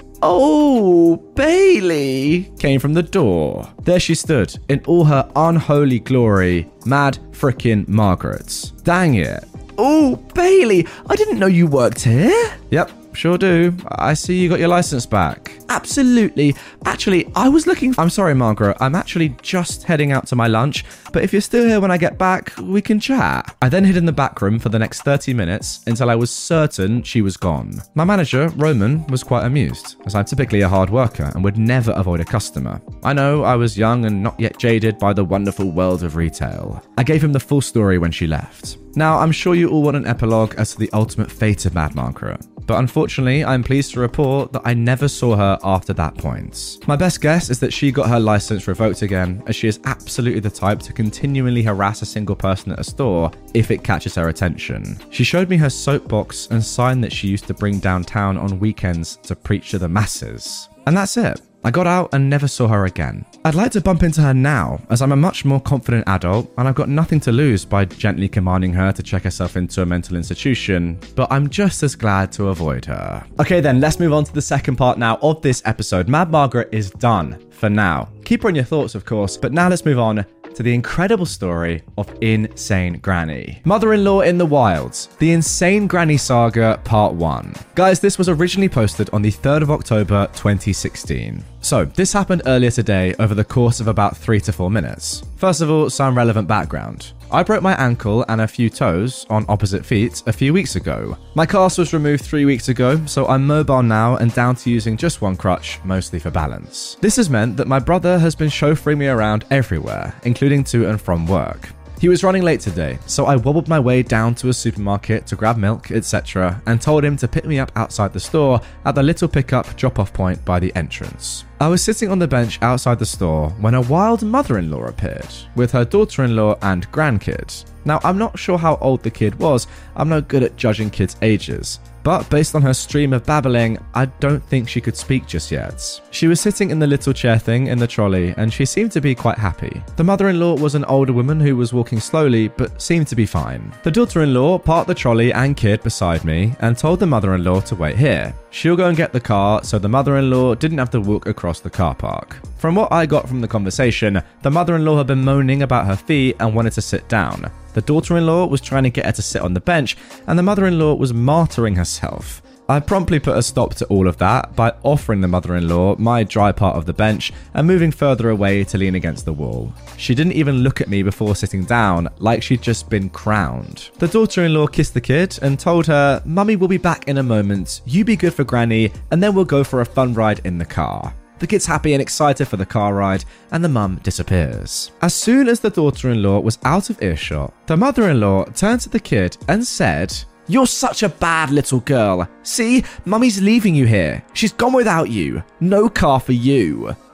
"Oh, Bailey" came from the door. There she stood, in all her unholy glory, Mad frickin' Margaret. Dang it. "Oh, Bailey, I didn't know you worked here." "Yep, sure do. I see you got your license back." "Absolutely. Actually, I was looking..." "I'm sorry, Margaret. I'm actually just heading out to my lunch, but if you're still here when I get back, we can chat." I then hid in the back room for the next thirty minutes until I was certain she was gone. My manager, Roman, was quite amused, as I'm typically a hard worker and would never avoid a customer. I know I was young and not yet jaded by the wonderful world of retail. I gave him the full story when she left. Now, I'm sure you all want an epilogue as to the ultimate fate of Mad Margaret, but unfortunately, I'm pleased to report that I never saw her after that point. My best guess is that she got her license revoked again, as she is absolutely the type to continually harass a single person at a store if it catches her attention. She showed me her soapbox and sign that she used to bring downtown on weekends to preach to the masses. And that's it. I got out and never saw her again. I'd like to bump into her now, as I'm a much more confident adult and I've got nothing to lose by gently commanding her to check herself into a mental institution, but I'm just as glad to avoid her. Okay then, let's move on to the second part now of this episode. Mad Margaret is done for now. Keep her in your thoughts, of course, but now let's move on to the incredible story of Insane Granny. Mother-in-law in the Wilds, the Insane Granny Saga Part one. Guys, this was originally posted on the third of October twenty sixteen. So, this happened earlier today over the course of about three to four minutes. First of all, some relevant background. I broke my ankle and a few toes on opposite feet a few weeks ago. My cast was removed three weeks ago, so I'm mobile now and down to using just one crutch, mostly for balance. This has meant that my brother has been chauffeuring me around everywhere, including to and from work. He was running late today, so I wobbled my way down to a supermarket to grab milk, et cetera, and told him to pick me up outside the store at the little pickup drop-off point by the entrance. I was sitting on the bench outside the store when a wild mother-in-law appeared, with her daughter-in-law and grandkid. Now, I'm not sure how old the kid was, I'm no good at judging kids' ages, but based on her stream of babbling, I don't think she could speak just yet. She was sitting in the little chair thing in the trolley, and she seemed to be quite happy. The mother-in-law was an older woman who was walking slowly, but seemed to be fine. The daughter-in-law parked the trolley and kid beside me, and told the mother-in-law to wait here. She'll go and get the car, so the mother-in-law didn't have to walk across the car park. From what I got from the conversation, the mother-in-law had been moaning about her feet and wanted to sit down. The daughter-in-law was trying to get her to sit on the bench, and the mother-in-law was martyring herself. I promptly put a stop to all of that by offering the mother-in-law my dry part of the bench and moving further away to lean against the wall. She didn't even look at me before sitting down, like she'd just been crowned. The daughter-in-law kissed the kid and told her, "Mummy will be back in a moment, you be good for Granny, and then we'll go for a fun ride in the car." The kid's happy and excited for the car ride, and the mum disappears. As soon as the daughter-in-law was out of earshot, the mother-in-law turned to the kid and said, "You're such a bad little girl. See, Mummy's leaving you here. She's gone without you. No car for you."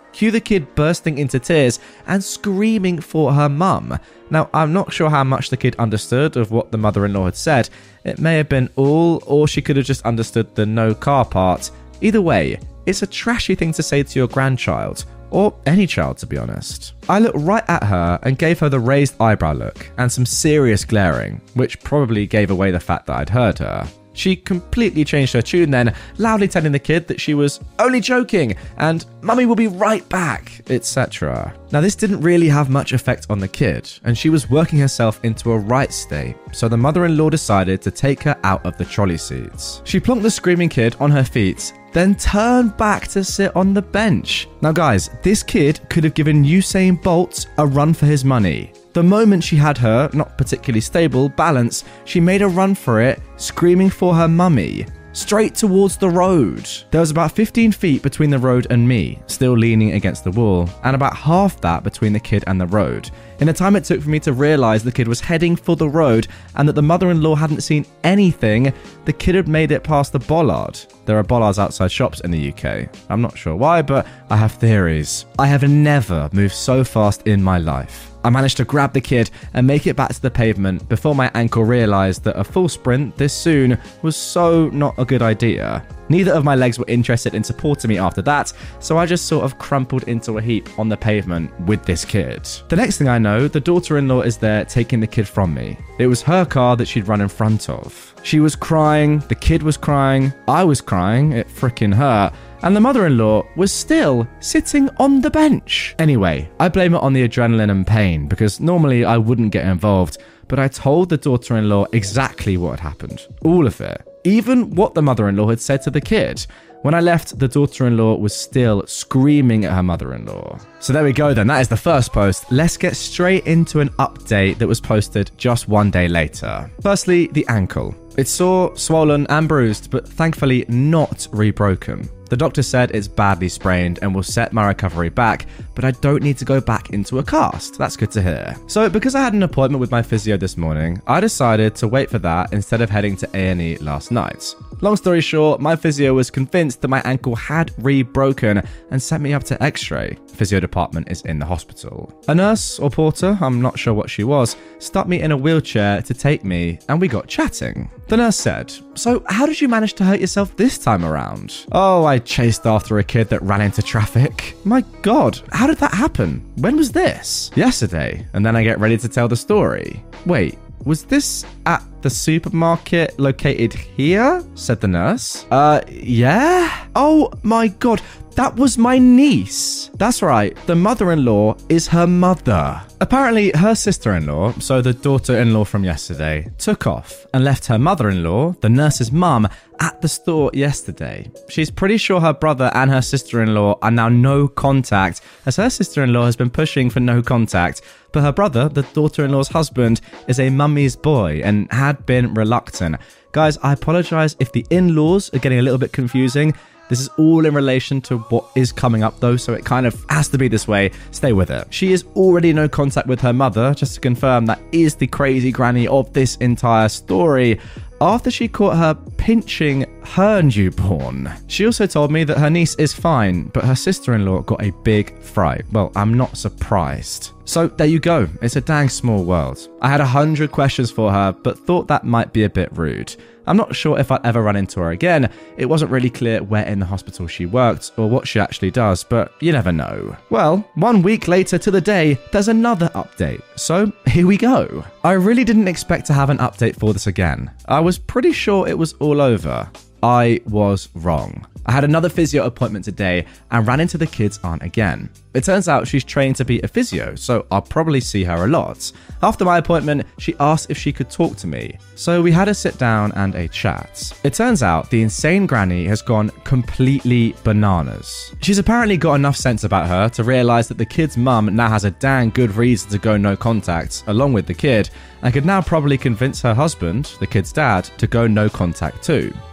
Cue the kid bursting into tears and screaming for her mum. Now, I'm not sure how much the kid understood of what the mother-in-law had said. It may have been all, or she could have just understood the no car part. Either way, it's a trashy thing to say to your grandchild, or any child to be honest. I looked right at her and gave her the raised eyebrow look and some serious glaring, which probably gave away the fact that I'd heard her. She completely changed her tune then, loudly telling the kid that she was only joking and mummy will be right back, et cetera. Now this didn't really have much effect on the kid, and she was working herself into a right state, so the mother-in-law decided to take her out of the trolley seats. She plonked the screaming kid on her feet, then turned back to sit on the bench. Now guys, this kid could have given Usain Bolt a run for his money. The moment she had her, not particularly stable, balance, she made a run for it, screaming for her mummy, straight towards the road. There was about fifteen feet between the road and me, still leaning against the wall, and about half that between the kid and the road. In the time it took for me to realise the kid was heading for the road and that the mother-in-law hadn't seen anything, the kid had made it past the bollard. There are bollards outside shops in the U K. I'm not sure why, but I have theories. I have never moved so fast in my life. I managed to grab the kid and make it back to the pavement before my ankle realised that a full sprint this soon was so not a good idea. Neither of my legs were interested in supporting me after that, so I just sort of crumpled into a heap on the pavement with this kid. The next thing I know, the daughter-in-law is there taking the kid from me. It was her car that she'd run in front of. She was crying, the kid was crying, I was crying, it frickin' hurt, and the mother-in-law was still sitting on the bench. Anyway, I blame it on the adrenaline and pain, because normally I wouldn't get involved, but I told the daughter-in-law exactly what had happened. All of it. Even what the mother-in-law had said to the kid. When I left, the daughter-in-law was still screaming at her mother-in-law. So there we go then, that is the first post. Let's get straight into an update that was posted just one day later. Firstly, the ankle. It's sore, swollen and bruised, but thankfully not rebroken. The doctor said it's badly sprained and will set my recovery back, but I don't need to go back into a cast. That's good to hear. So because I had an appointment with my physio this morning, I decided to wait for that instead of heading to A and E last night. Long story short, my physio was convinced that my ankle had re-broken and sent me up to x-ray. Physio department is in the hospital. A nurse or porter, I'm not sure what she was, stuck me in a wheelchair to take me and we got chatting. The nurse said, "So how did you manage to hurt yourself this time around?" "Oh, I chased after a kid that ran into traffic." "My God, how did that happen? When was this?" "Yesterday." And then I get ready to tell the story. "Wait, was this at the supermarket located here?" said the nurse. Uh, yeah? Oh my God, that was my niece. That's right, the mother-in-law is her mother. Apparently, her sister-in-law, so the daughter-in-law from yesterday, took off and left her mother-in-law, the nurse's mum, at the store yesterday. She's pretty sure her brother and her sister-in-law are now no contact, as her sister-in-law has been pushing for no contact, but her brother, the daughter-in-law's husband, is a mummy's boy and had been reluctant. Guys, I apologise if the in-laws are getting a little bit confusing. This is all in relation to what is coming up though, so it kind of has to be this way. Stay with it. She is already no contact with her mother, just to confirm that is the crazy granny of this entire story, after she caught her pinching her newborn. She also told me that her niece is fine, but her sister-in-law got a big fright. Well, I'm not surprised. So there you go. It's a dang small world. I had a hundred questions for her, but thought that might be a bit rude. I'm not sure if I'd ever run into her again. It wasn't really clear where in the hospital she worked or what she actually does, but you never know. Well, one week later to the day, there's another update. So here we go. I really didn't expect to have an update for this again. I was pretty sure it was all over. I was wrong. I had another physio appointment today and ran into the kid's aunt again. It turns out she's trained to be a physio, so I'll probably see her a lot. After my appointment, she asked if she could talk to me, so we had a sit down and a chat. It turns out the insane granny has gone completely bananas. She's apparently got enough sense about her to realise that the kid's mum now has a dang good reason to go no contact, along with the kid, and could now probably convince her husband, the kid's dad, to go no contact too.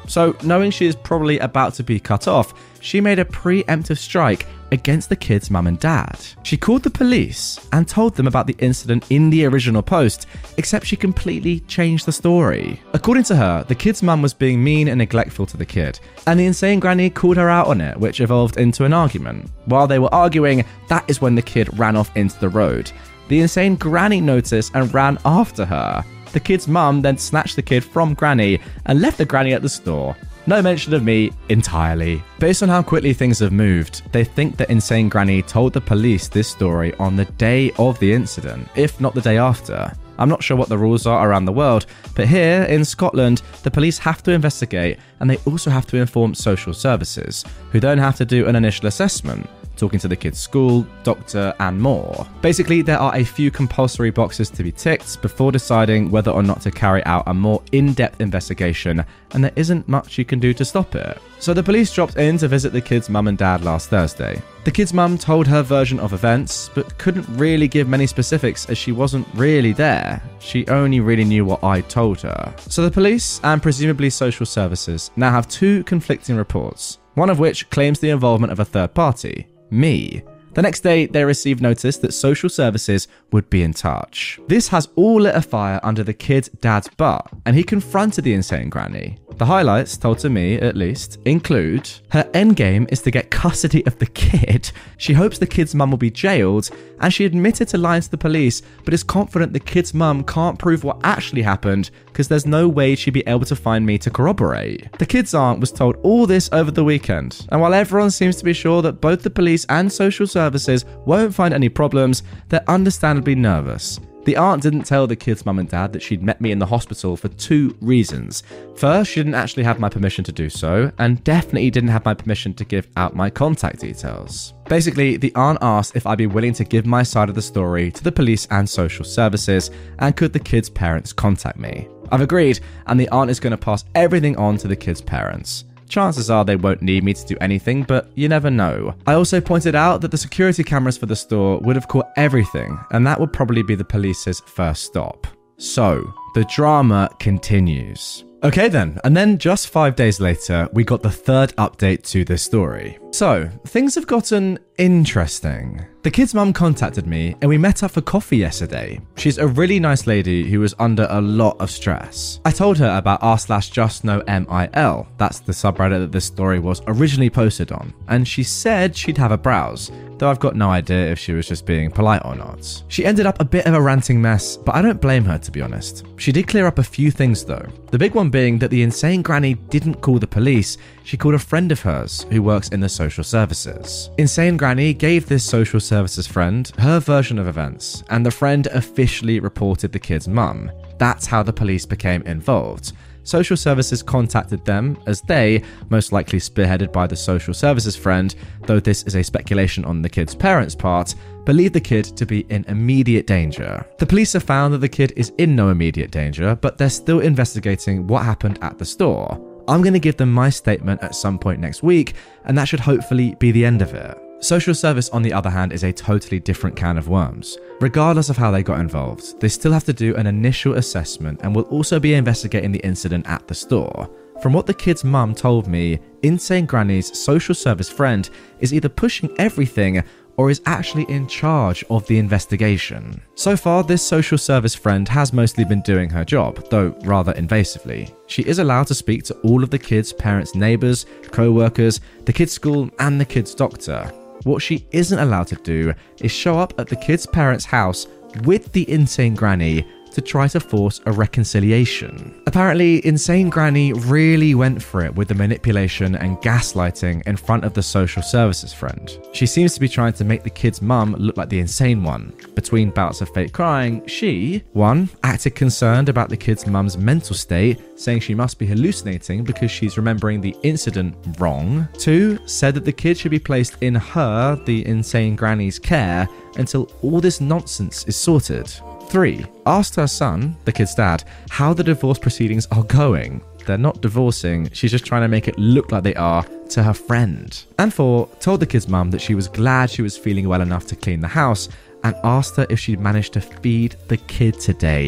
So, knowing she is probably about to be cut off, she made a preemptive strike against the kid's mum and dad. She called the police and told them about the incident in the original post, except she completely changed the story. According to her, the kid's mum was being mean and neglectful to the kid, and the insane granny called her out on it, which evolved into an argument. While they were arguing, that is when the kid ran off into the road. The insane granny noticed and ran after her. The kid's mum then snatched the kid from Granny and left the granny at the store. No mention of me entirely. Based on how quickly things have moved, they think that Insane Granny told the police this story on the day of the incident, if not the day after. I'm not sure what the rules are around the world, but here in Scotland, the police have to investigate and they also have to inform social services, who then have to do an initial assessment, talking to the kid's school, doctor, and more. Basically, there are a few compulsory boxes to be ticked before deciding whether or not to carry out a more in-depth investigation, and there isn't much you can do to stop it. So the police dropped in to visit the kid's mum and dad last Thursday. The kid's mum told her version of events, but couldn't really give many specifics as she wasn't really there. She only really knew what I told her. So the police, and presumably social services, now have two conflicting reports, one of which claims the involvement of a third party, me. The next day, they received notice that social services would be in touch. This has all lit a fire under the kid's dad's butt, and he confronted the insane granny. The highlights, told to me at least, include her endgame is to get custody of the kid. She hopes the kid's mum will be jailed, and she admitted to lying to the police, but is confident the kid's mum can't prove what actually happened because there's no way she'd be able to find me to corroborate. The kid's aunt was told all this over the weekend, and while everyone seems to be sure that both the police and social services won't find any problems, they're understandably nervous. The aunt didn't tell the kid's mum and dad that she'd met me in the hospital for two reasons. First, she didn't actually have my permission to do so, and definitely didn't have my permission to give out my contact details. Basically, the aunt asked if I'd be willing to give my side of the story to the police and social services, and could the kid's parents contact me. I've agreed, and the aunt is going to pass everything on to the kid's parents. Chances are they won't need me to do anything, but you never know. I also pointed out that the security cameras for the store would have caught everything, and that would probably be the police's first stop. So, the drama continues. Okay then, and then just five days later, we got the third update to this story. So, things have gotten interesting. The kid's mum contacted me and we met up for coffee yesterday. She's a really nice lady who was under a lot of stress. I told her about r slash just no mil, that's the subreddit that this story was originally posted on, and she said she'd have a browse, though I've got no idea if she was just being polite or not. She ended up a bit of a ranting mess, but I don't blame her to be honest. She did clear up a few things though. The big one being that the insane granny didn't call the police, she called a friend of hers who works in the social services. Insane Granny gave this social services friend her version of events, and the friend officially reported the kid's mum. That's how the police became involved. Social services contacted them as they, most likely spearheaded by the social services friend, though this is a speculation on the kid's parents' part, believe the kid to be in immediate danger. The police have found that the kid is in no immediate danger, but they're still investigating what happened at the store. I'm going to give them my statement at some point next week, and that should hopefully be the end of it. Social service, on the other hand, is a totally different can of worms. Regardless of how they got involved, they still have to do an initial assessment and will also be investigating the incident at the store. From what the kid's mum told me, Insane Granny's social service friend is either pushing everything or is actually in charge of the investigation. So far, this social service friend has mostly been doing her job, though rather invasively. She is allowed to speak to all of the kids' parents' neighbours, co-workers, the kids' school, and the kids' doctor. What she isn't allowed to do is show up at the kid's parents' house with the insane granny to try to force a reconciliation. Apparently, Insane Granny really went for it with the manipulation and gaslighting in front of the social services friend. She seems to be trying to make the kid's mum look like the insane one. Between bouts of fake crying, she, one, acted concerned about the kid's mum's mental state, saying she must be hallucinating because she's remembering the incident wrong. Two, said that the kid should be placed in her, the Insane Granny's care, until all this nonsense is sorted. Three, asked her son, the kid's dad, how the divorce proceedings are going. They're not divorcing, she's just trying to make it look like they are to her friend. And four, told the kid's mum that she was glad she was feeling well enough to clean the house and asked her if she'd managed to feed the kid today.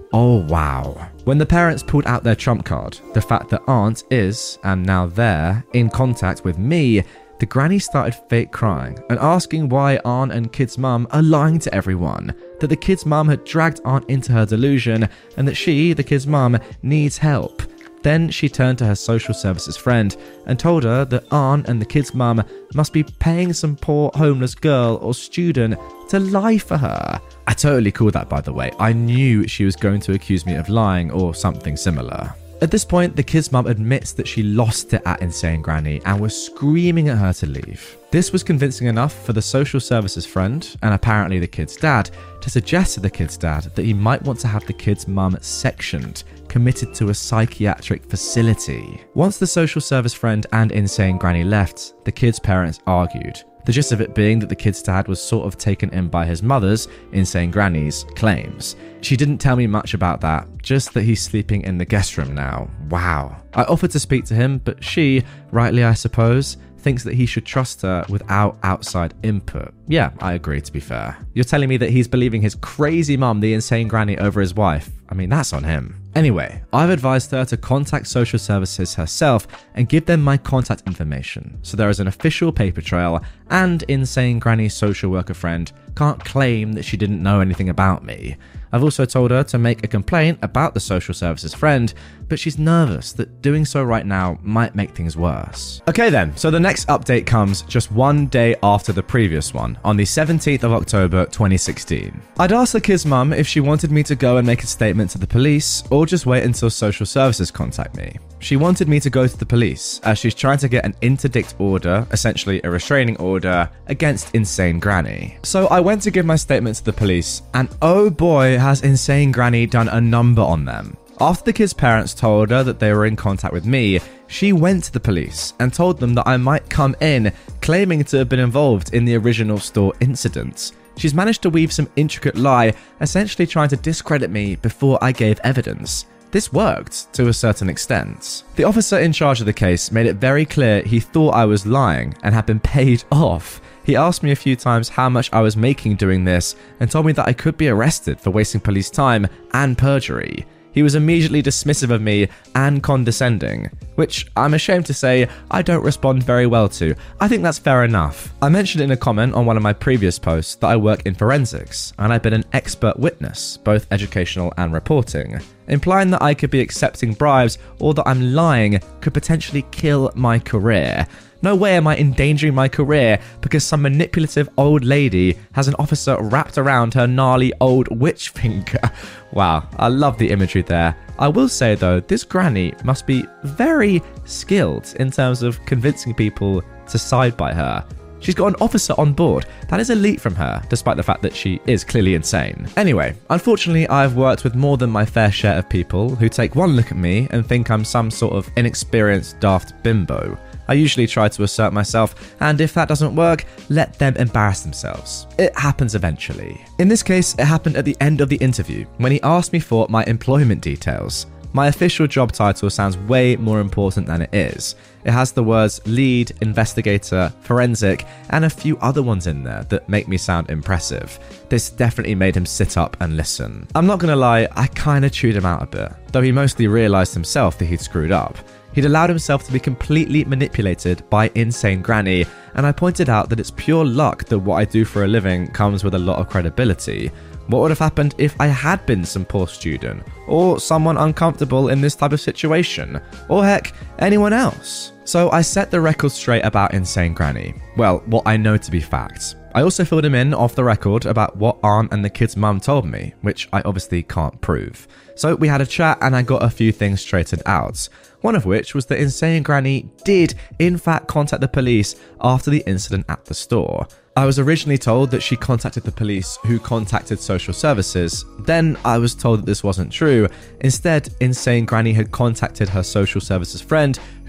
Oh wow. When the parents pulled out their trump card, the fact that Aunt is, and now they're, in contact with me, the granny started fake crying and asking why Aunt and kid's mum are lying to everyone, that the kid's mum had dragged Aunt into her delusion and that she, the kid's mum, needs help. Then she turned to her social services friend and told her that Aunt and the kid's mum must be paying some poor homeless girl or student to lie for her. I totally called that, by the way. I knew she was going to accuse me of lying or something similar. At this point, the kid's mum admits that she lost it at Insane Granny and was screaming at her to leave. This was convincing enough for the social services friend, and apparently the kid's dad, to suggest to the kid's dad that he might want to have the kid's mum sectioned, committed to a psychiatric facility. Once the social service friend and Insane Granny left, the kid's parents argued. The gist of it being that the kid's dad was sort of taken in by his mother's, Insane Granny's, claims. She didn't tell me much about that, just that he's sleeping in the guest room now. Wow. I offered to speak to him, but she, rightly I suppose, thinks that he should trust her without outside input. Yeah, I agree, to be fair. You're telling me that he's believing his crazy mum, the Insane Granny, over his wife? I mean, that's on him. Anyway, I've advised her to contact social services herself and give them my contact information, so there is an official paper trail, and Insane Granny's social worker friend can't claim that she didn't know anything about me. I've also told her to make a complaint about the social services friend, but she's nervous that doing so right now might make things worse. Okay then, so the next update comes just one day after the previous one, on the seventeenth of October twenty sixteen. I'd asked the kid's mum if she wanted me to go and make a statement to the police, or just wait until social services contact me. She wanted me to go to the police, as she's trying to get an interdict order, essentially a restraining order, against Insane Granny. So I went to give my statement to the police, and oh boy, has Insane Granny done a number on them. After the kid's parents told her that they were in contact with me, she went to the police and told them that I might come in, claiming to have been involved in the original store incident. She's managed to weave some intricate lie, essentially trying to discredit me before I gave evidence. This worked, to a certain extent. The officer in charge of the case made it very clear he thought I was lying and had been paid off. He asked me a few times how much I was making doing this and told me that I could be arrested for wasting police time and perjury. He was immediately dismissive of me and condescending, which I'm ashamed to say I don't respond very well to. I think that's fair enough. I mentioned in a comment on one of my previous posts that I work in forensics, and I've been an expert witness, both educational and reporting, implying that I could be accepting bribes or that I'm lying could potentially kill my career. No way am I endangering my career because some manipulative old lady has an officer wrapped around her gnarly old witch finger. Wow, I love the imagery there. I will say though, this granny must be very skilled in terms of convincing people to side by her. She's got an officer on board. That is elite from her, despite the fact that she is clearly insane. Anyway, unfortunately, I've worked with more than my fair share of people who take one look at me and think I'm some sort of inexperienced daft bimbo. I usually try to assert myself, and if that doesn't work, let them embarrass themselves. It happens eventually. In this case, it happened at the end of the interview, when he asked me for my employment details. My official job title sounds way more important than it is. It has the words lead, investigator, forensic, and a few other ones in there that make me sound impressive. This definitely made him sit up and listen. I'm not gonna lie, I kinda chewed him out a bit, though he mostly realised himself that he'd screwed up. He'd allowed himself to be completely manipulated by Insane Granny, and I pointed out that it's pure luck that what I do for a living comes with a lot of credibility. What would have happened if I had been some poor student, or someone uncomfortable in this type of situation, or heck, anyone else? So I set the record straight about Insane Granny. Well, what I know to be facts. I also filled him in off the record about what Aunt and the kid's mum told me, which I obviously can't prove. So we had a chat and I got a few things straightened out. One of which was that Insane Granny did in fact contact the police after the incident at the store. I was originally told that she contacted the police who contacted social services. Then I was told that this wasn't true. Instead, Insane Granny had contacted her social services friend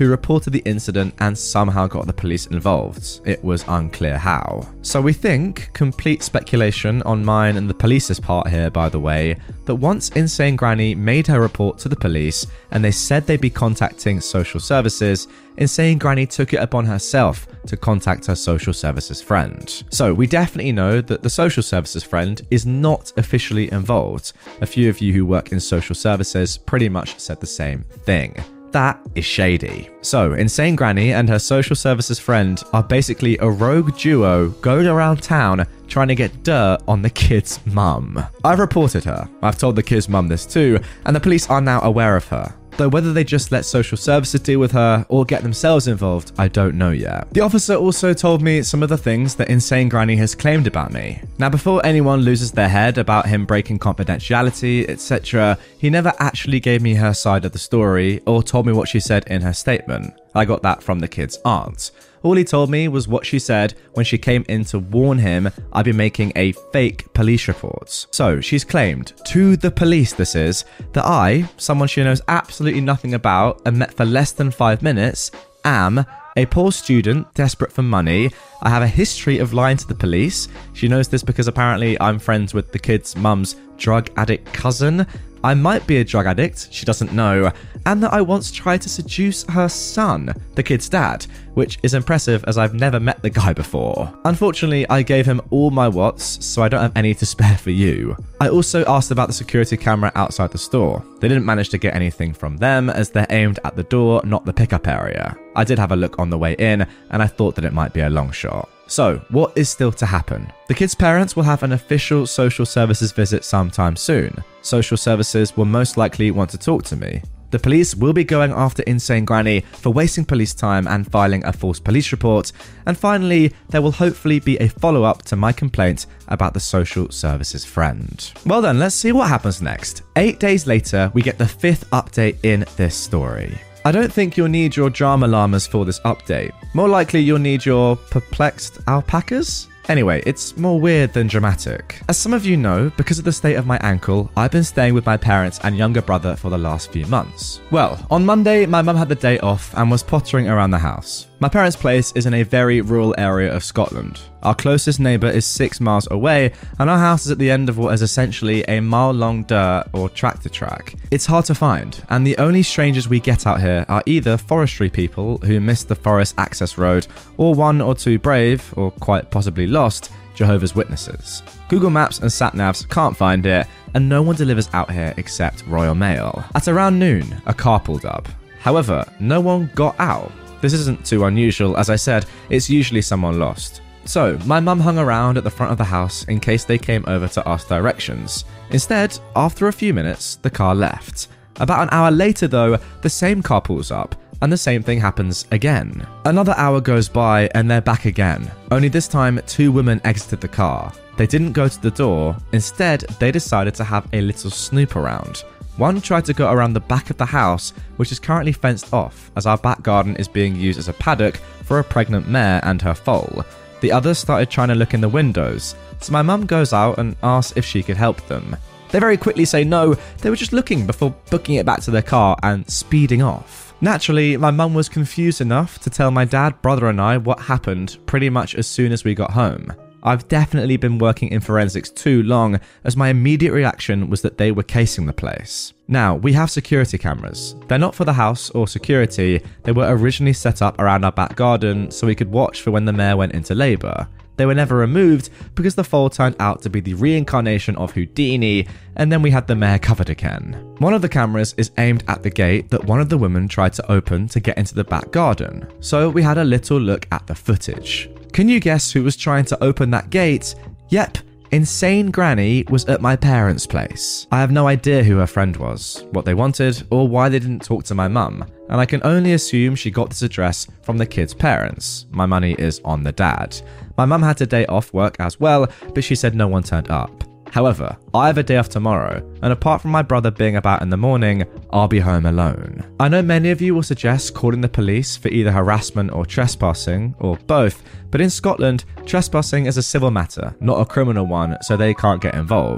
who reported the incident and somehow got the police involved. It was unclear how. So we think, complete speculation on mine and the police's part here by the way, that once Insane Granny made her report to the police and they said they'd be contacting social services, Insane Granny took it upon herself to contact her social services friend. So we definitely know that the social services friend is not officially involved. A few of you who work in social services pretty much said the same thing. That is shady. So, Insane Granny and her social services friend are basically a rogue duo going around town trying to get dirt on the kid's mum. I've reported her. I've told the kid's mum this too, and the police are now aware of her. Though whether they just let social services deal with her or get themselves involved, I don't know yet. The officer also told me some of the things that Insane Granny has claimed about me. Now, before anyone loses their head about him breaking confidentiality, et cetera, he never actually gave me her side of the story or told me what she said in her statement. I got that from the kid's aunt. All he told me was what she said when she came in to warn him I'd be making a fake police report. So she's claimed, to the police this is, that I, someone she knows absolutely nothing about and met for less than five minutes, am a poor student desperate for money. I have a history of lying to the police. She knows this because apparently I'm friends with the kid's mum's drug addict cousin. I might be a drug addict, she doesn't know, and that I once tried to seduce her son, the kid's dad, which is impressive as I've never met the guy before. Unfortunately, I gave him all my watts, so I don't have any to spare for you. I also asked about the security camera outside the store. They didn't manage to get anything from them as they're aimed at the door, not the pickup area. I did have a look on the way in, and I thought that it might be a long shot. So, what is still to happen? The kids' parents will have an official social services visit sometime soon. Social services will most likely want to talk to me. The police will be going after Insane Granny for wasting police time and filing a false police report. And finally, there will hopefully be a follow-up to my complaint about the social services friend. Well then, let's see what happens next. Eight days later, we get the fifth update in this story. I don't think you'll need your drama llamas for this update. More likely you'll need your perplexed alpacas? Anyway, it's more weird than dramatic. As some of you know, because of the state of my ankle, I've been staying with my parents and younger brother for the last few months. Well, on Monday, my mum had the day off and was pottering around the house. My parents' place is in a very rural area of Scotland. Our closest neighbour is six miles away, and our house is at the end of what is essentially a mile-long dirt or tractor track. It's hard to find, and the only strangers we get out here are either forestry people who missed the forest access road, or one or two brave, or quite possibly lost, Jehovah's Witnesses. Google Maps and sat-navs can't find it, and no one delivers out here except Royal Mail. At around noon, a car pulled up. However, no one got out. This isn't too unusual, as I said, it's usually someone lost. So, my mum hung around at the front of the house in case they came over to ask directions. Instead, after a few minutes, the car left. About an hour later though, the same car pulls up, and the same thing happens again. Another hour goes by and they're back again. Only this time, two women exited the car. They didn't go to the door, instead they decided to have a little snoop around. One tried to go around the back of the house, which is currently fenced off, as our back garden is being used as a paddock for a pregnant mare and her foal. The other started trying to look in the windows, so my mum goes out and asks if she could help them. They very quickly say no, they were just looking before booking it back to their car and speeding off. Naturally, my mum was confused enough to tell my dad, brother and I what happened pretty much as soon as we got home. I've definitely been working in forensics too long, as my immediate reaction was that they were casing the place. Now, we have security cameras. They're not for the house or security, they were originally set up around our back garden so we could watch for when the mare went into labour. They were never removed because the foal turned out to be the reincarnation of Houdini, and then we had the mare covered again. One of the cameras is aimed at the gate that one of the women tried to open to get into the back garden, so we had a little look at the footage. Can you guess who was trying to open that gate? Yep, Insane Granny was at my parents' place. I have no idea who her friend was, what they wanted, or why they didn't talk to my mum, and I can only assume she got this address from the kid's parents. My money is on the dad. My mum had a day off work as well, but she said no one turned up. However, I have a day off tomorrow, and apart from my brother being about in the morning, I'll be home alone. I know many of you will suggest calling the police for either harassment or trespassing, or both, but in Scotland, trespassing is a civil matter, not a criminal one, so they can't get involved.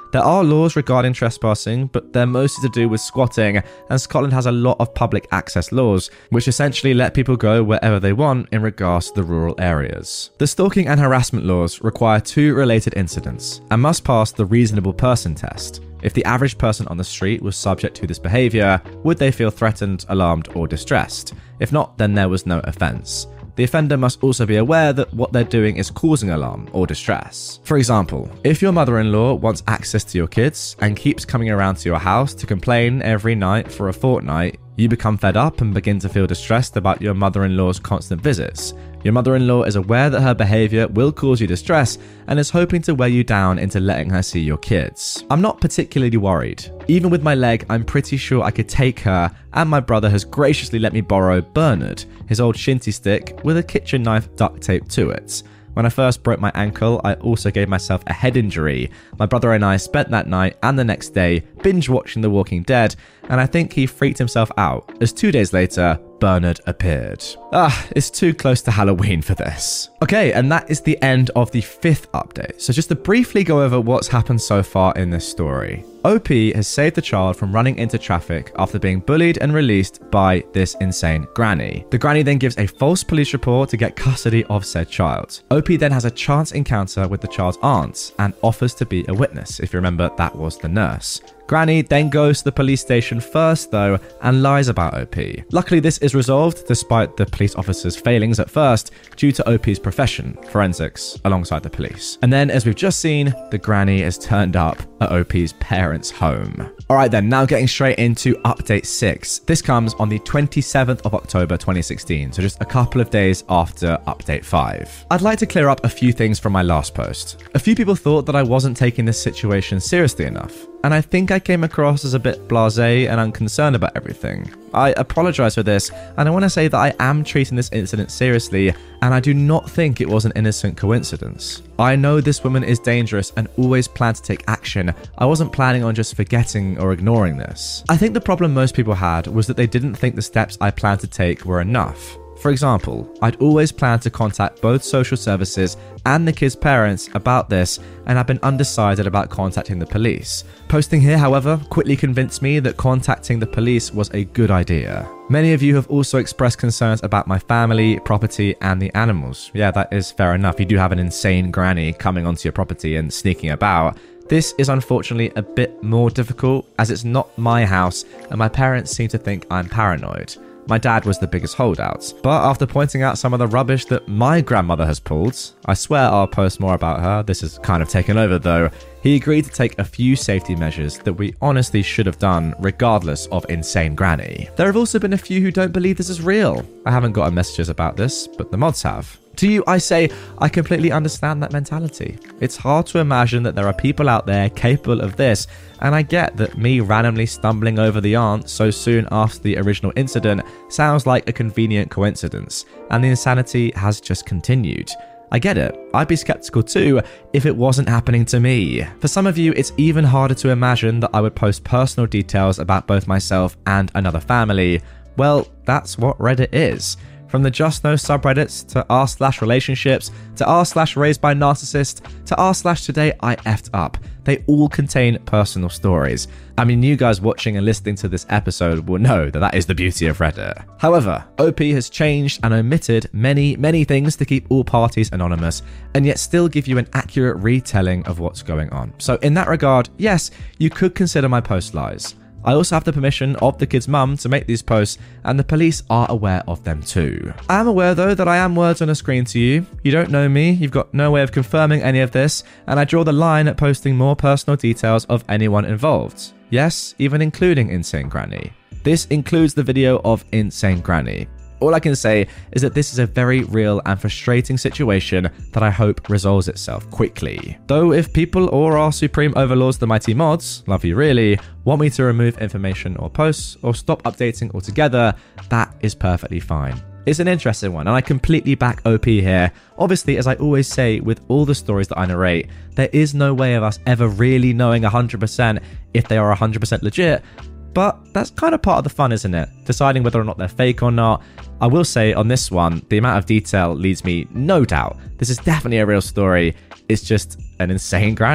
There are laws regarding trespassing, but they're mostly to do with squatting, and Scotland has a lot of public access laws, which essentially let people go wherever they want in regards to the rural areas. The stalking and harassment laws require two related incidents, and must pass the reasonable person test. If the average person on the street was subject to this behaviour, would they feel threatened, alarmed, or distressed? If not, then there was no offence. The offender must also be aware that what they're doing is causing alarm or distress. For example, if your mother-in-law wants access to your kids and keeps coming around to your house to complain every night for a fortnight, you become fed up and begin to feel distressed about your mother-in-law's constant visits. Your mother-in-law is aware that her behaviour will cause you distress and is hoping to wear you down into letting her see your kids. I'm not particularly worried. Even with my leg, I'm pretty sure I could take her, and my brother has graciously let me borrow Bernard, his old shinty stick with a kitchen knife duct taped to it. When I first broke my ankle, I also gave myself a head injury. My brother and I spent that night and the next day binge watching The Walking Dead, and I think he freaked himself out, as two days later, Bernard appeared. Ah, it's too close to Halloween for this. Okay, and that is the end of the fifth update. So just to briefly go over what's happened so far in this story. O P has saved the child from running into traffic after being bullied and released by this insane granny. The granny then gives a false police report to get custody of said child. O P then has a chance encounter with the child's aunt and offers to be a witness. If you remember, that was the nurse. Granny then goes to the police station first though and lies about O P. Luckily this is resolved despite the police officer's failings at first due to O P's profession, forensics, alongside the police. And then as we've just seen, the granny is turned up at O P's parents' home. Alright then, now getting straight into update six. This comes on the twenty-seventh of October twenty sixteen, so just a couple of days after update five. I'd like to clear up a few things from my last post. A few people thought that I wasn't taking this situation seriously enough, and I think I came across as a bit blasé and unconcerned about everything. I apologise for this, and I want to say that I am treating this incident seriously, and I do not think it was an innocent coincidence. I know this woman is dangerous and always plan to take action. I wasn't planning on just forgetting or ignoring this. I think the problem most people had was that they didn't think the steps I planned to take were enough. For example, I'd always planned to contact both social services and the kids' parents about this, and I've been undecided about contacting the police. Posting here, however, quickly convinced me that contacting the police was a good idea. Many of you have also expressed concerns about my family, property, and the animals. Yeah, that is fair enough. You do have an insane granny coming onto your property and sneaking about. This is unfortunately a bit more difficult as it's not my house and my parents seem to think I'm paranoid. My dad was the biggest holdout, but after pointing out some of the rubbish that my grandmother has pulled, I swear I'll post more about her, this is kind of taken over though, he agreed to take a few safety measures that we honestly should have done regardless of insane granny. There have also been a few who don't believe this is real. I haven't gotten messages about this, but the mods have. To you, I say, I completely understand that mentality. It's hard to imagine that there are people out there capable of this, and I get that me randomly stumbling over the aunt so soon after the original incident sounds like a convenient coincidence, and the insanity has just continued. I get it. I'd be skeptical too if it wasn't happening to me. For some of you, it's even harder to imagine that I would post personal details about both myself and another family. Well, that's what Reddit is. From the Just Know subreddits to r slash relationships to r slash raised by narcissist to r slash today I effed up. They all contain personal stories. I mean, you guys watching and listening to this episode will know that that is the beauty of Reddit. However, O P has changed and omitted many, many things to keep all parties anonymous and yet still give you an accurate retelling of what's going on. So in that regard, yes, you could consider my post lies. I also have the permission of the kid's mum to make these posts, and the police are aware of them too. I am aware though that I am words on a screen to you. You don't know me, you've got no way of confirming any of this, and I draw the line at posting more personal details of anyone involved. Yes, even including Insane Granny. This includes the video of Insane Granny. All I can say is that this is a very real and frustrating situation that I hope resolves itself quickly. Though if people or our supreme overlords, the mighty mods, love you really, want me to remove information or posts or stop updating altogether, that is perfectly fine. It's an interesting one and I completely back O P here. Obviously, as I always say with all the stories that I narrate, there is no way of us ever really knowing one hundred percent if they are one hundred percent legit. But that's kind of part of the fun, isn't it? Deciding whether or not they're fake or not. I will say on this one, the amount of detail leads me no doubt. This is definitely a real story. It's just an insane granny.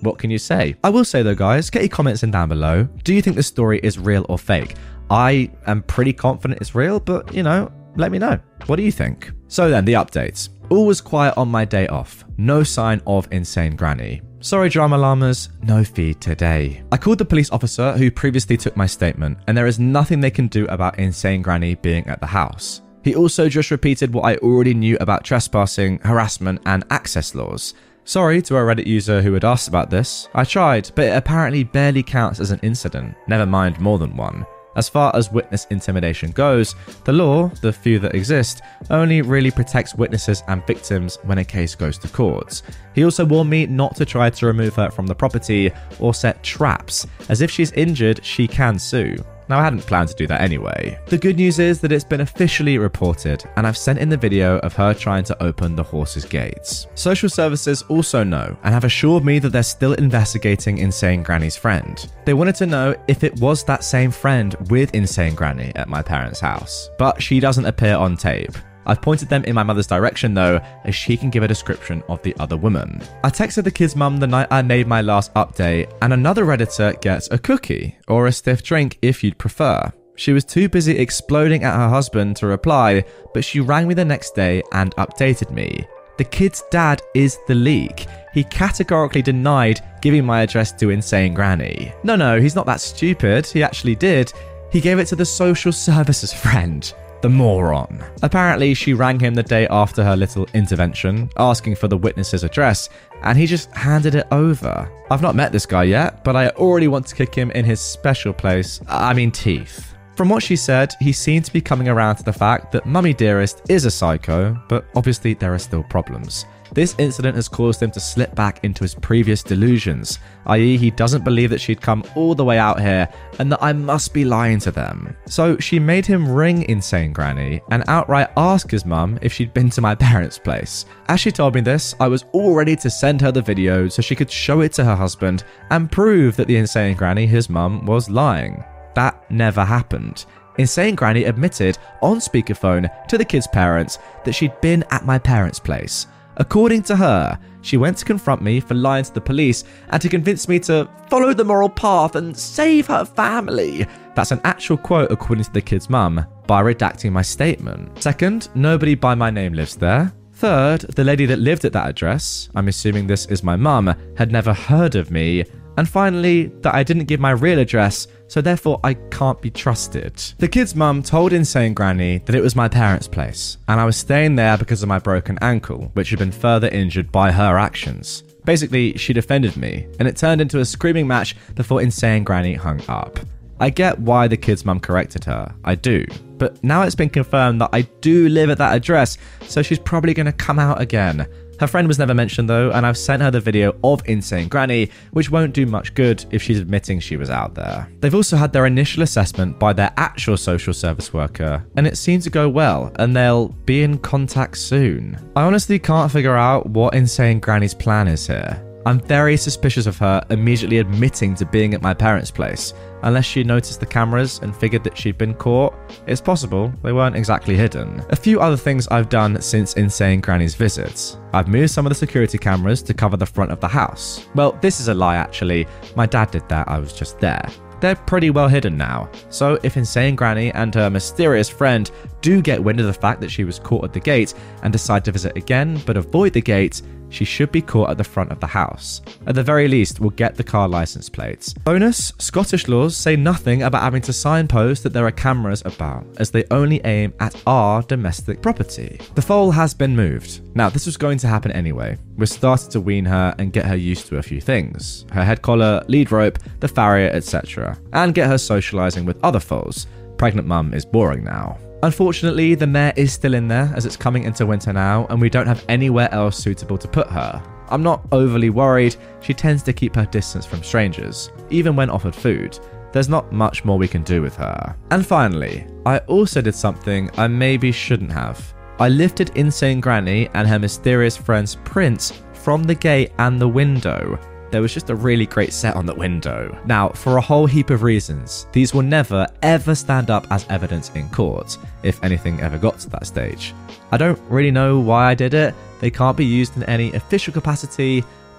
What can you say? I will say though, guys, get your comments in down below. Do you think this story is real or fake? I am pretty confident it's real, but you know, let me know. What do you think? So then, the updates. All was quiet on my day off. No sign of Insane Granny. Sorry, drama llamas, no feed today. I called the police officer who previously took my statement, and there is nothing they can do about Insane Granny being at the house. He also just repeated what I already knew about trespassing, harassment, and access laws. Sorry to a Reddit user who had asked about this. I tried, but it apparently barely counts as an incident, never mind more than one. As far as witness intimidation goes, the law, the few that exist, only really protects witnesses and victims when a case goes to court. He also warned me not to try to remove her from the property or set traps, as if she's injured, she can sue. Now, I hadn't planned to do that anyway. The good news is that it's been officially reported, and I've sent in the video of her trying to open the horse's gates. Social services also know and have assured me that they're still investigating Insane Granny's friend. They wanted to know if it was that same friend with Insane Granny at my parents' house, but she doesn't appear on tape. I've pointed them in my mother's direction though, as she can give a description of the other woman. I texted the kid's mum the night I made my last update, and another Redditor gets a cookie, or a stiff drink if you'd prefer. She was too busy exploding at her husband to reply, but she rang me the next day and updated me. The kid's dad is the leak. He categorically denied giving my address to Insane Granny. No, no, he's not that stupid. He actually did. He gave it to the social services friend. The moron. Apparently, she rang him the day after her little intervention, asking for the witness's address, and he just handed it over. I've not met this guy yet, but I already want to kick him in his special place, I mean teeth. From what she said, he seemed to be coming around to the fact that Mummy Dearest is a psycho, but obviously there are still problems. This incident has caused him to slip back into his previous delusions, that is he doesn't believe that she'd come all the way out here and that I must be lying to them. So she made him ring Insane Granny and outright ask his mum if she'd been to my parents' place. As she told me this, I was all ready to send her the video so she could show it to her husband and prove that the Insane Granny, his mum, was lying. That never happened. Insane Granny admitted on speakerphone to the kid's parents that she'd been at my parents' place. According to her, she went to confront me for lying to the police and to convince me to follow the moral path and save her family. That's an actual quote according to the kid's mum, by redacting my statement. Second, nobody by my name lives there. Third, the lady that lived at that address, I'm assuming this is my mum, had never heard of me. And finally, that I didn't give my real address, so therefore I can't be trusted. The kid's mum told Insane Granny that it was my parents' place, and I was staying there because of my broken ankle, which had been further injured by her actions. Basically, she defended me, and it turned into a screaming match before Insane Granny hung up. I get why the kid's mum corrected her, I do. But now it's been confirmed that I do live at that address, so she's probably going to come out again. Her friend was never mentioned though, and I've sent her the video of Insane Granny, which won't do much good if she's admitting she was out there. They've also had their initial assessment by their actual social service worker, and it seemed to go well, and they'll be in contact soon. I honestly can't figure out what Insane Granny's plan is here. I'm very suspicious of her immediately admitting to being at my parents' place. Unless she noticed the cameras and figured that she'd been caught, it's possible they weren't exactly hidden. A few other things I've done since Insane Granny's visits. I've moved some of the security cameras to cover the front of the house. Well, this is a lie actually. My dad did that, I was just there. They're pretty well hidden now, so if Insane Granny and her mysterious friend do get wind of the fact that she was caught at the gate and decide to visit again but avoid the gate, she should be caught at the front of the house. At the very least, we'll get the car license plates. Bonus, Scottish laws say nothing about having to signpost that there are cameras about, as they only aim at our domestic property. The foal has been moved. Now, this was going to happen anyway. We're started to wean her and get her used to a few things. Her head collar, lead rope, the farrier, et cetera. And get her socialising with other foals. Pregnant mum is boring now. Unfortunately, the mare is still in there as it's coming into winter now, and we don't have anywhere else suitable to put her. I'm not overly worried. She tends to keep her distance from strangers, even when offered food. There's not much more we can do with her. And finally, I also did something I maybe shouldn't have. I lifted Insane Granny and her mysterious friend's prints from the gate and the window. There was just a really great set on the window. Now, for a whole heap of reasons, these will never ever stand up as evidence in court, if anything ever got to that stage. I don't really know why I did it. They can't be used in any official capacity,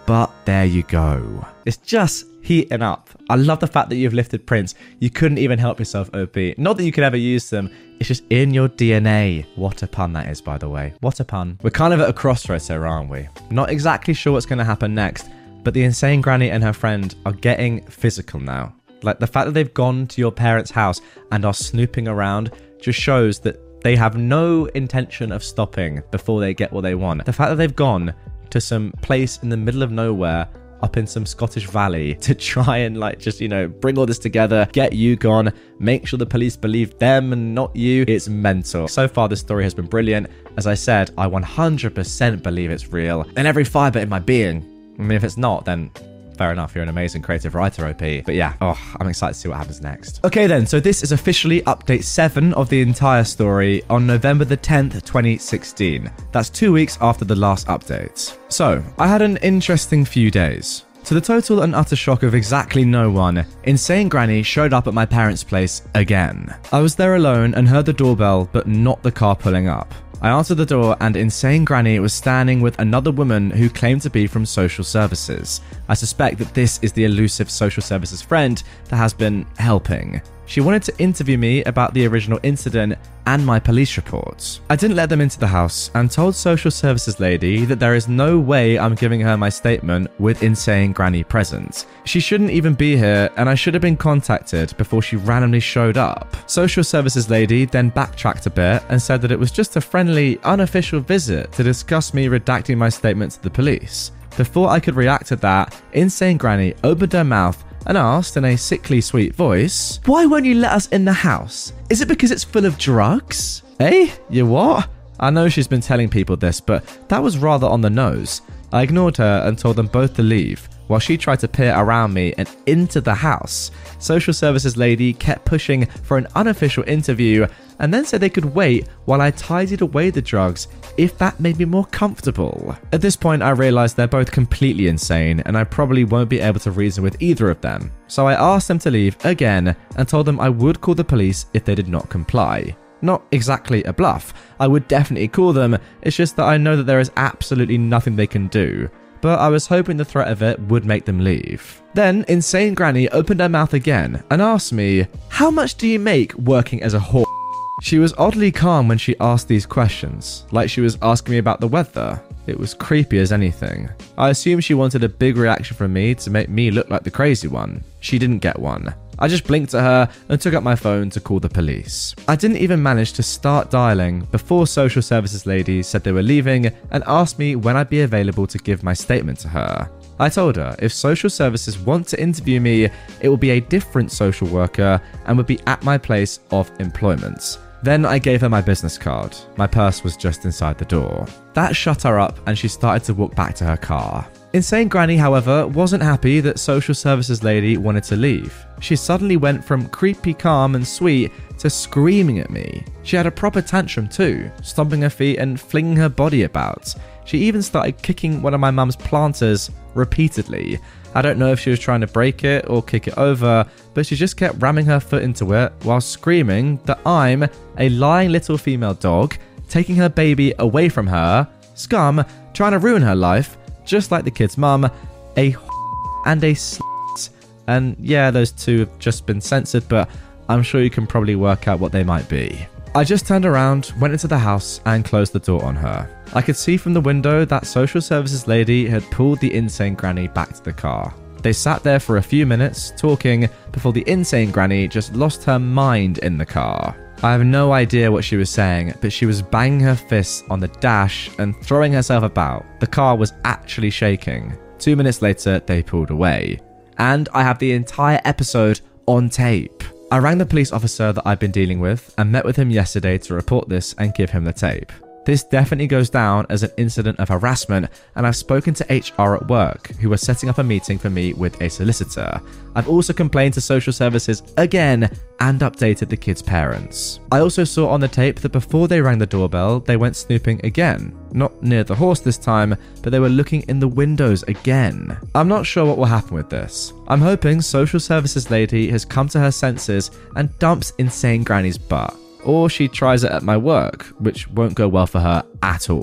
But there you go. It's just heating up. I love the fact that you've lifted prints. You couldn't even help yourself, O P. Not that you could ever use them. It's just in your D N A. What a pun that is, by the way. What a pun. We're kind of at a crossroads here, aren't we? Not exactly sure what's going to happen next, but the insane granny and her friend are getting physical now. Like, the fact that they've gone to your parents' house and are snooping around just shows that they have no intention of stopping before they get what they want. The fact that they've gone to some place in the middle of nowhere up in some Scottish valley to try and like just, you know, bring all this together, get you gone, make sure the police believe them and not you. It's mental. So far, this story has been brilliant. As I said, I one hundred percent believe it's real in every fiber in my being. I mean, if it's not, then fair enough, you're an amazing creative writer, O P. But yeah, oh, I'm excited to see what happens next. Okay then, so this is officially update seven of the entire story on November the tenth, twenty sixteen. That's two weeks after the last update. So, I had an interesting few days. To the total and utter shock of exactly no one, Insane Granny showed up at my parents' place again. I was there alone and heard the doorbell, but not the car pulling up. I answered the door and Insane Granny was standing with another woman who claimed to be from social services. I suspect that this is the elusive social services friend that has been helping. She wanted to interview me about the original incident and my police reports. I didn't let them into the house and told social services lady that there is no way I'm giving her my statement with Insane Granny present. She shouldn't even be here and I should have been contacted before she randomly showed up. Social services lady then backtracked a bit and said that it was just a friendly, unofficial visit to discuss me redacting my statement to the police. Before I could react to that, Insane Granny opened her mouth and asked in a sickly sweet voice, "Why won't you let us in the house? Is it because it's full of drugs?" Eh? You what? I know she's been telling people this, but that was rather on the nose. I ignored her and told them both to leave, while she tried to peer around me and into the house. Social services lady kept pushing for an unofficial interview and then said they could wait while I tidied away the drugs if that made me more comfortable. At this point, I realized they're both completely insane and I probably won't be able to reason with either of them. So I asked them to leave again and told them I would call the police if they did not comply. Not exactly a bluff. I would definitely call them. It's just that I know that there is absolutely nothing they can do. But I was hoping the threat of it would make them leave. Then, Insane Granny opened her mouth again and asked me, "How much do you make working as a whore?" She was oddly calm when she asked these questions, like she was asking me about the weather. It was creepy as anything. I assumed she wanted a big reaction from me to make me look like the crazy one. She didn't get one. I just blinked at her and took up my phone to call the police. I didn't even manage to start dialing before social services lady said they were leaving and asked me when I'd be available to give my statement to her. I told her if social services want to interview me, it will be a different social worker and would be at my place of employment. Then I gave her my business card. My purse was just inside the door. That shut her up and she started to walk back to her car. Insane Granny, however, wasn't happy that social services lady wanted to leave. She suddenly went from creepy calm and sweet to screaming at me. She had a proper tantrum too, stomping her feet and flinging her body about. She even started kicking one of my mum's planters repeatedly. I don't know if she was trying to break it or kick it over, but she just kept ramming her foot into it while screaming that I'm a lying little female dog, taking her baby away from her, scum, trying to ruin her life, just like the kid's mum, a and a slut. And yeah, those two have just been censored, but I'm sure you can probably work out what they might be. I just turned around, went into the house and closed the door on her. I could see from the window that social services lady had pulled the Insane Granny back to the car. They sat there for a few minutes talking before the Insane Granny just lost her mind in the car. I have no idea what she was saying, but she was banging her fists on the dash and throwing herself about. The car was actually shaking. Two minutes later, they pulled away. And I have the entire episode on tape. I rang the police officer that I've been dealing with and met with him yesterday to report this and give him the tape. This definitely goes down as an incident of harassment, and I've spoken to H R at work, who are setting up a meeting for me with a solicitor. I've also complained to social services again and updated the kids' parents. I also saw on the tape that before they rang the doorbell, they went snooping again. Not near the horse this time, but they were looking in the windows again. I'm not sure what will happen with this. I'm hoping social services lady has come to her senses and dumps Insane Granny's butt. Or she tries it at my work, which won't go well for her at all.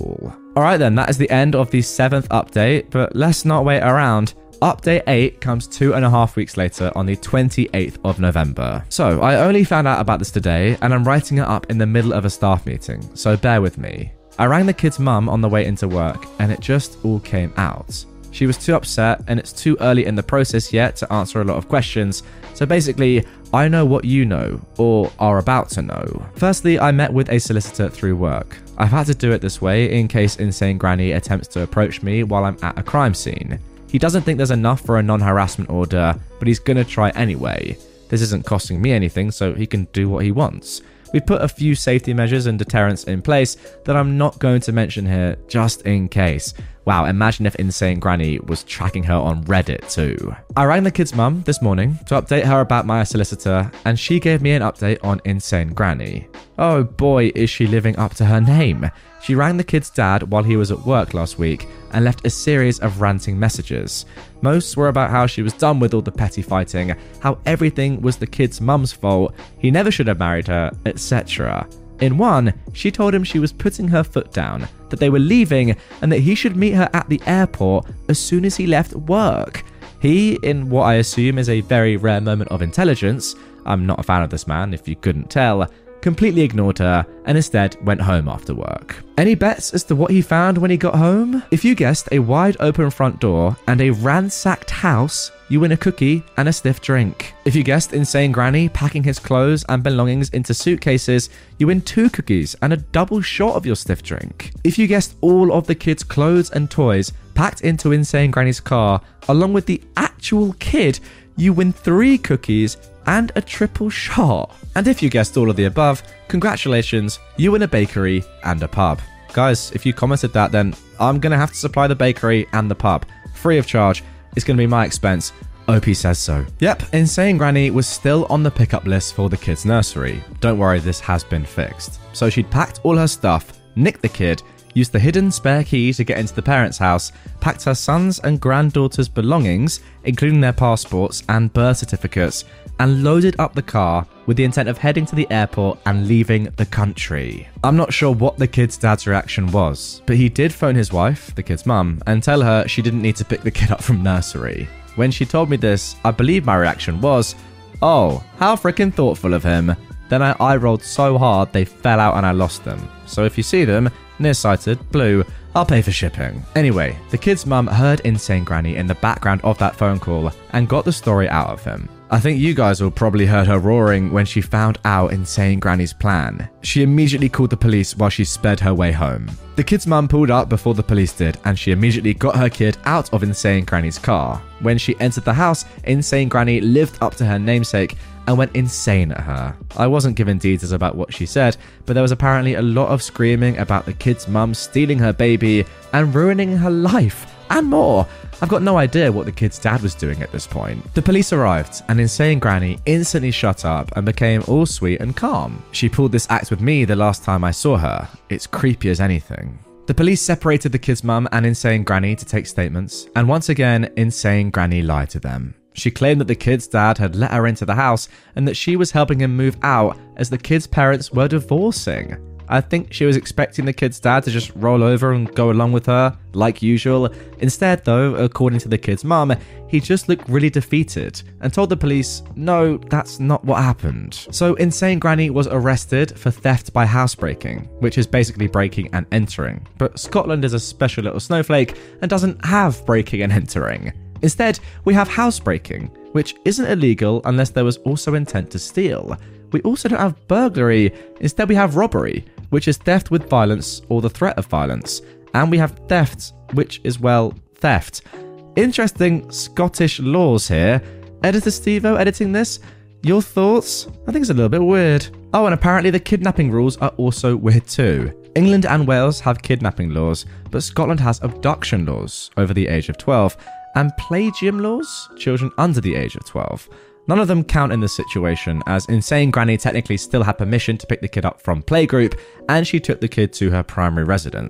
Alright then, that is the end of the seventh update, but let's not wait around. Update eight comes two and a half weeks later on the twenty-eighth of November. So, I only found out about this today, and I'm writing it up in the middle of a staff meeting, so bear with me. I rang the kid's mum on the way into work, and it just all came out. She was too upset, and it's too early in the process yet to answer a lot of questions, so basically, I know what you know, or are about to know. Firstly, I met with a solicitor through work. I've had to do it this way in case Insane Granny attempts to approach me while I'm at a crime scene. He doesn't think there's enough for a non-harassment order, but he's gonna try anyway. This isn't costing me anything, so he can do what he wants. We've put a few safety measures and deterrents in place that I'm not going to mention here, just in case. Wow, imagine if Insane Granny was tracking her on Reddit too. I rang the kid's mum this morning to update her about my solicitor, and she gave me an update on Insane Granny. Oh boy, is she living up to her name. She rang the kid's dad while he was at work last week and left a series of ranting messages. Most were about how she was done with all the petty fighting, how everything was the kid's mum's fault, he never should have married her, et cetera. In one, she told him she was putting her foot down, that they were leaving, and that he should meet her at the airport as soon as he left work. He, in what I assume is a very rare moment of intelligence, I'm not a fan of this man if you couldn't tell, completely ignored her and instead went home after work. Any bets as to what he found when he got home? If you guessed a wide open front door and a ransacked house, you win a cookie and a stiff drink. If you guessed Insane Granny packing his clothes and belongings into suitcases, you win two cookies and a double shot of your stiff drink. If you guessed all of the kids' clothes and toys packed into Insane Granny's car, along with the actual kid, you win three cookies and a triple shot. And if you guessed all of the above, congratulations, you win a bakery and a pub. Guys, if you commented that, then I'm going to have to supply the bakery and the pub. Free of charge. It's going to be my expense. O P says so. Yep, Insane Granny was still on the pickup list for the kid's nursery. Don't worry, this has been fixed. So she'd packed all her stuff, nicked the kid, used the hidden spare key to get into the parents' house, packed her son's and granddaughter's belongings, including their passports and birth certificates, and loaded up the car with the intent of heading to the airport and leaving the country. I'm not sure what the kid's dad's reaction was, but he did phone his wife, the kid's mum, and tell her she didn't need to pick the kid up from nursery. When she told me this, I believe my reaction was, oh, how freaking thoughtful of him. Then I eye rolled so hard they fell out and I lost them. So if you see them, nearsighted, blue, I'll pay for shipping. Anyway, the kid's mum heard Insane Granny in the background of that phone call and got the story out of him. I think you guys all probably heard her roaring when she found out Insane Granny's plan. She immediately called the police while she sped her way home. The kid's mum pulled up before the police did, and she immediately got her kid out of Insane Granny's car. When she entered the house, Insane Granny lived up to her namesake and went insane at her. I wasn't given details about what she said, but there was apparently a lot of screaming about the kid's mum stealing her baby and ruining her life, and more. I've got no idea what the kid's dad was doing at this point. The police arrived, and Insane Granny instantly shut up and became all sweet and calm. She pulled this act with me the last time I saw her. It's creepy as anything. The police separated the kid's mum and Insane Granny to take statements, and once again, Insane Granny lied to them. She claimed that the kid's dad had let her into the house and that she was helping him move out as the kid's parents were divorcing. I think she was expecting the kid's dad to just roll over and go along with her, like usual. Instead, though, according to the kid's mum, he just looked really defeated and told the police, no, that's not what happened. So Insane Granny was arrested for theft by housebreaking, which is basically breaking and entering. But Scotland is a special little snowflake and doesn't have breaking and entering. Instead, we have housebreaking, which isn't illegal unless there was also intent to steal. We also don't have burglary. Instead, we have robbery, which is theft with violence or the threat of violence. And we have theft, which is, well, theft. Interesting Scottish laws here. Editor Steve-O editing this? Your thoughts? I think it's a little bit weird. Oh, and apparently the kidnapping rules are also weird too. England and Wales have kidnapping laws, but Scotland has abduction laws over the age of twelve, and plagium laws, children under the age of twelve. None of them count in this situation, as Insane Granny technically still had permission to pick the kid up from playgroup, and she took the kid to her primary residence.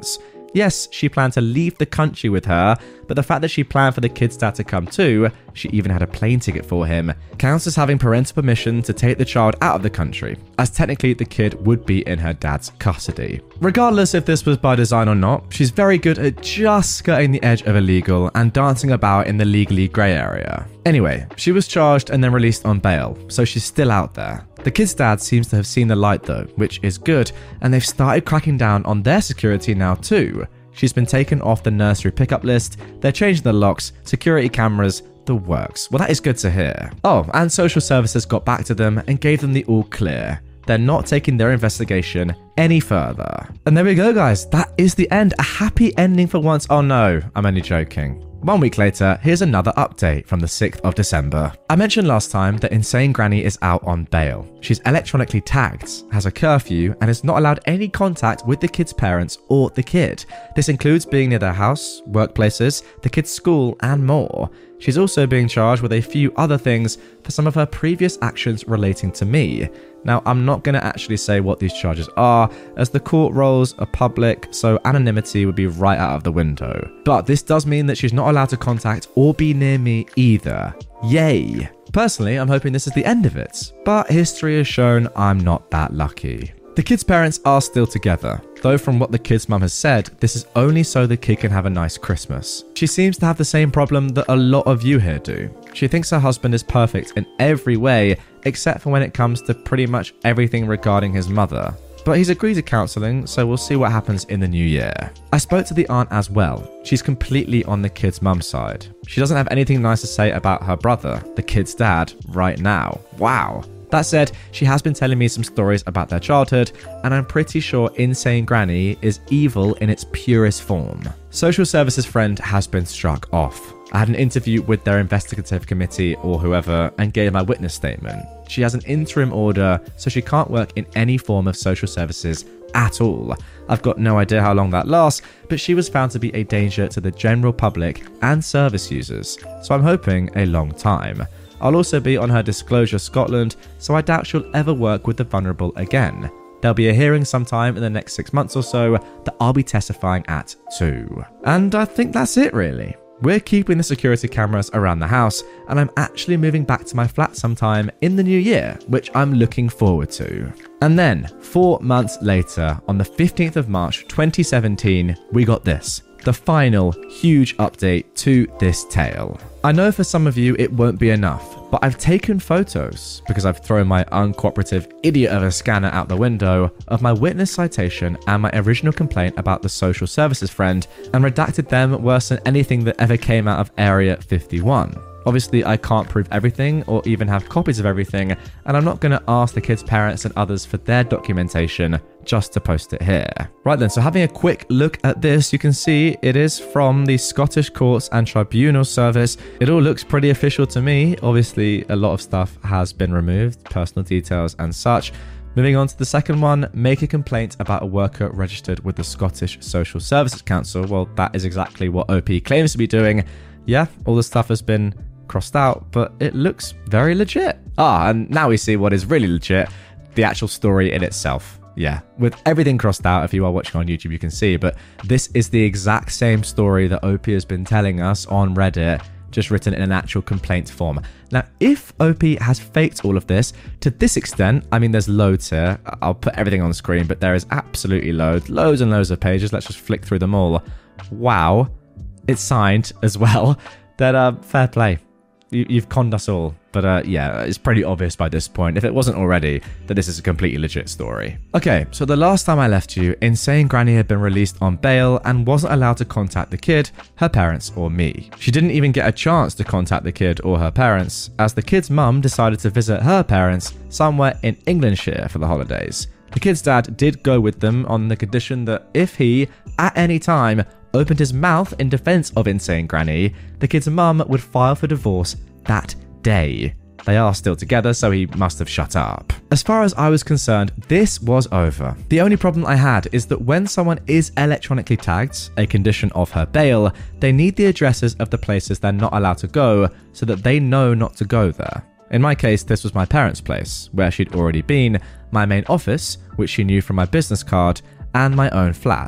Yes, she planned to leave the country with her, but the fact that she planned for the kid's dad to come too, she even had a plane ticket for him, counts as having parental permission to take the child out of the country, as technically the kid would be in her dad's custody. Regardless if this was by design or not, she's very good at just skirting the edge of illegal and dancing about in the legally grey area. Anyway, she was charged and then released on bail, so she's still out there. The kid's dad seems to have seen the light though, which is good, and they've started cracking down on their security now too. She's been taken off the nursery pickup list, they're changing the locks, security cameras, the works. Well, that is good to hear. Oh, and social services got back to them and gave them the all clear. They're not taking their investigation any further. And there we go, guys. That is the end. A happy ending for once. Oh no, I'm only joking. One week later, here's another update from the sixth of December. I mentioned last time that Insane Granny is out on bail. She's electronically tagged, has a curfew, and is not allowed any contact with the kid's parents or the kid. This includes being near their house, workplaces, the kid's school, and more. She's also being charged with a few other things for some of her previous actions relating to me. Now, I'm not going to actually say what these charges are, as the court rolls are public, so anonymity would be right out of the window. But this does mean that she's not allowed to contact or be near me either. Yay! Personally, I'm hoping this is the end of it, but history has shown I'm not that lucky. The kid's parents are still together, though from what the kid's mum has said, this is only so the kid can have a nice Christmas. She seems to have the same problem that a lot of you here do. She thinks her husband is perfect in every way, except for when it comes to pretty much everything regarding his mother. But he's agreed to counselling, so we'll see what happens in the new year. I spoke to the aunt as well. She's completely on the kid's mum's side. She doesn't have anything nice to say about her brother, the kid's dad, right now. Wow. That said, she has been telling me some stories about their childhood, and I'm pretty sure Insane Granny is evil in its purest form. Social services friend has been struck off. I had an interview with their investigative committee or whoever and gave my witness statement. She has an interim order, so she can't work in any form of social services at all. I've got no idea how long that lasts, but she was found to be a danger to the general public and service users, so I'm hoping a long time. I'll also be on her Disclosure Scotland, so I doubt she'll ever work with the vulnerable again. There'll be a hearing sometime in the next six months or so that I'll be testifying at too. And I think that's it really. We're keeping the security cameras around the house, and I'm actually moving back to my flat sometime in the new year, which I'm looking forward to. And then, four months later, on the fifteenth of March twenty seventeen, we got this. The final huge update to this tale. I know for some of you it won't be enough, but I've taken photos, because I've thrown my uncooperative idiot of a scanner out the window, of my witness citation and my original complaint about the social services friend, and redacted them worse than anything that ever came out of Area fifty-one. Obviously, I can't prove everything or even have copies of everything, and I'm not going to ask the kids' parents and others for their documentation just to post it here. Right then, so having a quick look at this, you can see it is from the Scottish Courts and Tribunal Service. It all looks pretty official to me. Obviously, a lot of stuff has been removed, personal details and such. Moving on to the second one, make a complaint about a worker registered with the Scottish Social Services Council. Well, that is exactly what O P claims to be doing. Yeah, all the stuff has been crossed out, but it looks very legit. Ah, and now we see what is really legit, the actual story in itself. Yeah, with everything crossed out, if you are watching on YouTube, you can see, but this is the exact same story that O P has been telling us on Reddit, just written in an actual complaint form. Now, if O P has faked all of this to this extent, I mean, there's loads here. I'll put everything on screen, but there is absolutely loads, loads and loads of pages. Let's just flick through them all. Wow. It's signed as well. That, uh, fair play. You, you've conned us all. But uh, yeah, it's pretty obvious by this point, if it wasn't already, that this is a completely legit story. Okay, so the last time I left you, Insane Granny had been released on bail and wasn't allowed to contact the kid, her parents, or me. She didn't even get a chance to contact the kid or her parents, as the kid's mum decided to visit her parents somewhere in Englandshire for the holidays. The kid's dad did go with them on the condition that if he, at any time, opened his mouth in defense of Insane Granny, the kid's mum would file for divorce that day. They are still together, so he must have shut up. As far as I was concerned, this was over. The only problem I had is that when someone is electronically tagged, a condition of her bail, they need the addresses of the places they're not allowed to go so that they know not to go there. In my case, this was my parents' place, where she'd already been, my main office, which she knew from my business card, and my own flat.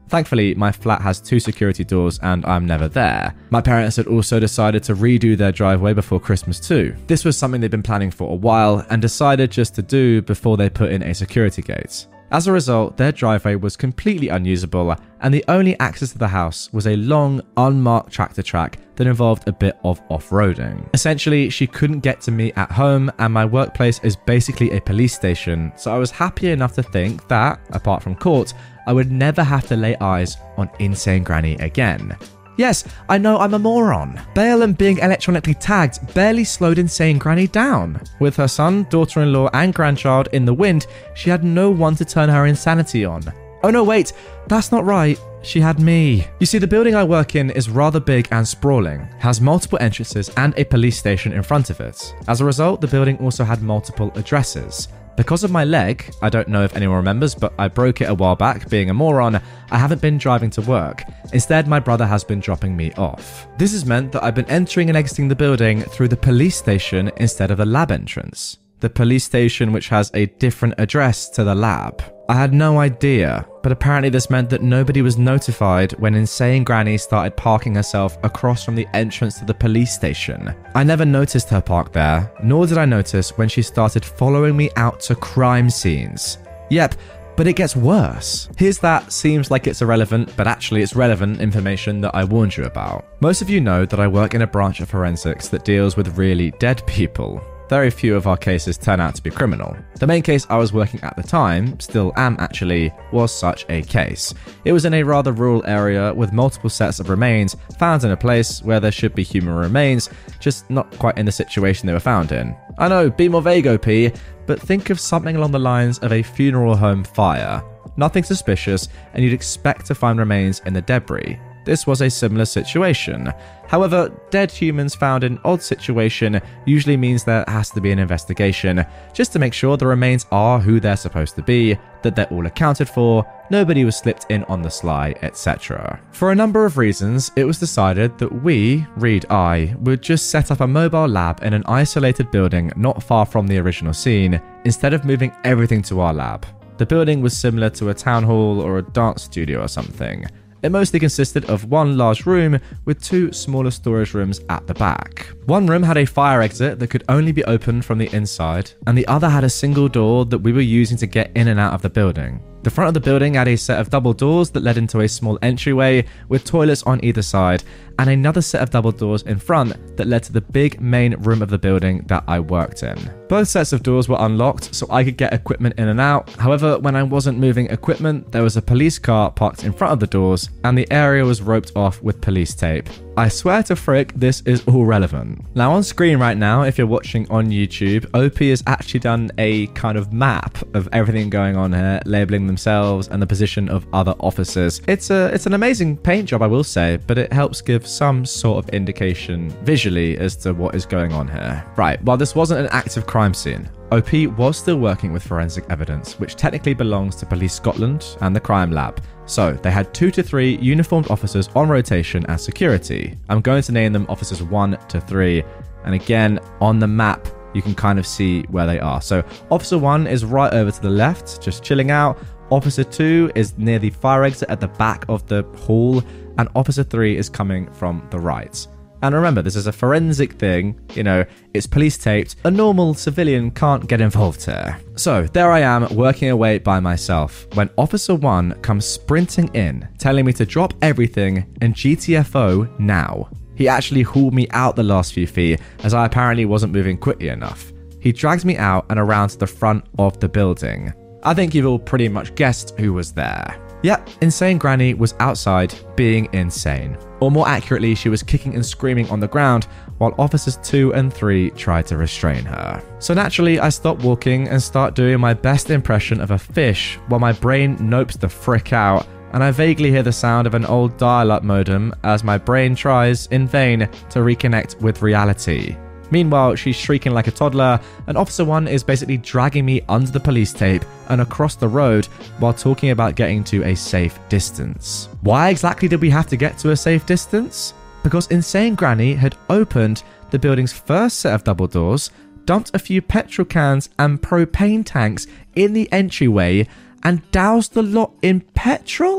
Thankfully, my flat has two security doors and I'm never there. My parents had also decided to redo their driveway before Christmas too. This was something they'd been planning for a while and decided just to do before they put in a security gate. As a result, their driveway was completely unusable and the only access to the house was a long, unmarked tractor track that involved a bit of off-roading. Essentially, she couldn't get to me at home and my workplace is basically a police station, so I was happy enough to think that, apart from court, I would never have to lay eyes on Insane Granny again. Yes, I know I'm a moron. Bail and being electronically tagged barely slowed Insane Granny down. With her son, daughter-in-law and grandchild in the wind, she had no one to turn her insanity on. Oh no, wait, that's not right. She had me. You see, the building I work in is rather big and sprawling, has multiple entrances and a police station in front of it. As a result, the building also had multiple addresses. Because of my leg, I don't know if anyone remembers, but I broke it a while back, being a moron, I haven't been driving to work. Instead, my brother has been dropping me off. This has meant that I've been entering and exiting the building through the police station instead of the lab entrance. The police station which has a different address to the lab. I had no idea, but apparently this meant that nobody was notified when Insane Granny started parking herself across from the entrance to the police station. I never noticed her park there, nor did I notice when she started following me out to crime scenes. Yep, but it gets worse. Here's that seems like it's irrelevant, but actually it's relevant information that I warned you about. Most of you know that I work in a branch of forensics that deals with really dead people. Very few of our cases turn out to be criminal. The main case I was working at the time, still am actually, was such a case. It was in a rather rural area with multiple sets of remains found in a place where there should be human remains, just not quite in the situation they were found in. I know, be more vague, O P, but think of something along the lines of a funeral home fire. Nothing suspicious, and you'd expect to find remains in the debris. This was a similar situation. However, dead humans found in an odd situation usually means there has to be an investigation, just to make sure the remains are who they're supposed to be, that they're all accounted for, nobody was slipped in on the sly, et cetera. For a number of reasons, it was decided that we, read I, would just set up a mobile lab in an isolated building not far from the original scene, instead of moving everything to our lab. The building was similar to a town hall or a dance studio or something. It mostly consisted of one large room with two smaller storage rooms at the back. One room had a fire exit that could only be opened from the inside, and the other had a single door that we were using to get in and out of the building. The front of the building had a set of double doors that led into a small entryway with toilets on either side, and another set of double doors in front that led to the big main room of the building that I worked in. Both sets of doors were unlocked so I could get equipment in and out. However, when I wasn't moving equipment, there was a police car parked in front of the doors and the area was roped off with police tape. I swear to frick, this is all relevant. Now on screen right now, if you're watching on YouTube, O P has actually done a kind of map of everything going on here, labeling themselves and the position of other officers. It's a it's an amazing paint job, I will say, but it helps give some sort of indication visually as to what is going on here. Right, while this wasn't an active crime scene, O P was still working with forensic evidence, which technically belongs to Police Scotland and the crime lab. So they had two to three uniformed officers on rotation as security. I'm going to name them officers one to three. And again, on the map, you can kind of see where they are. So officer one is right over to the left, just chilling out. Officer two is near the fire exit at the back of the hall. And officer three is coming from the right. And remember, this is a forensic thing, you know, it's police taped. A normal civilian can't get involved here. So there I am working away by myself when Officer one comes sprinting in, telling me to drop everything and G T F O now. He actually hauled me out the last few feet as I apparently wasn't moving quickly enough. He drags me out and around to the front of the building. I think you've all pretty much guessed who was there. Yep, Insane Granny was outside being insane. Or more accurately, she was kicking and screaming on the ground while officers two and three tried to restrain her. So naturally, I stop walking and start doing my best impression of a fish while my brain nopes the frick out and I vaguely hear the sound of an old dial-up modem as my brain tries, in vain, to reconnect with reality. Meanwhile, she's shrieking like a toddler, and Officer one is basically dragging me under the police tape and across the road while talking about getting to a safe distance. Why exactly did we have to get to a safe distance? Because Insane Granny had opened the building's first set of double doors, dumped a few petrol cans and propane tanks in the entryway, and doused the lot in petrol?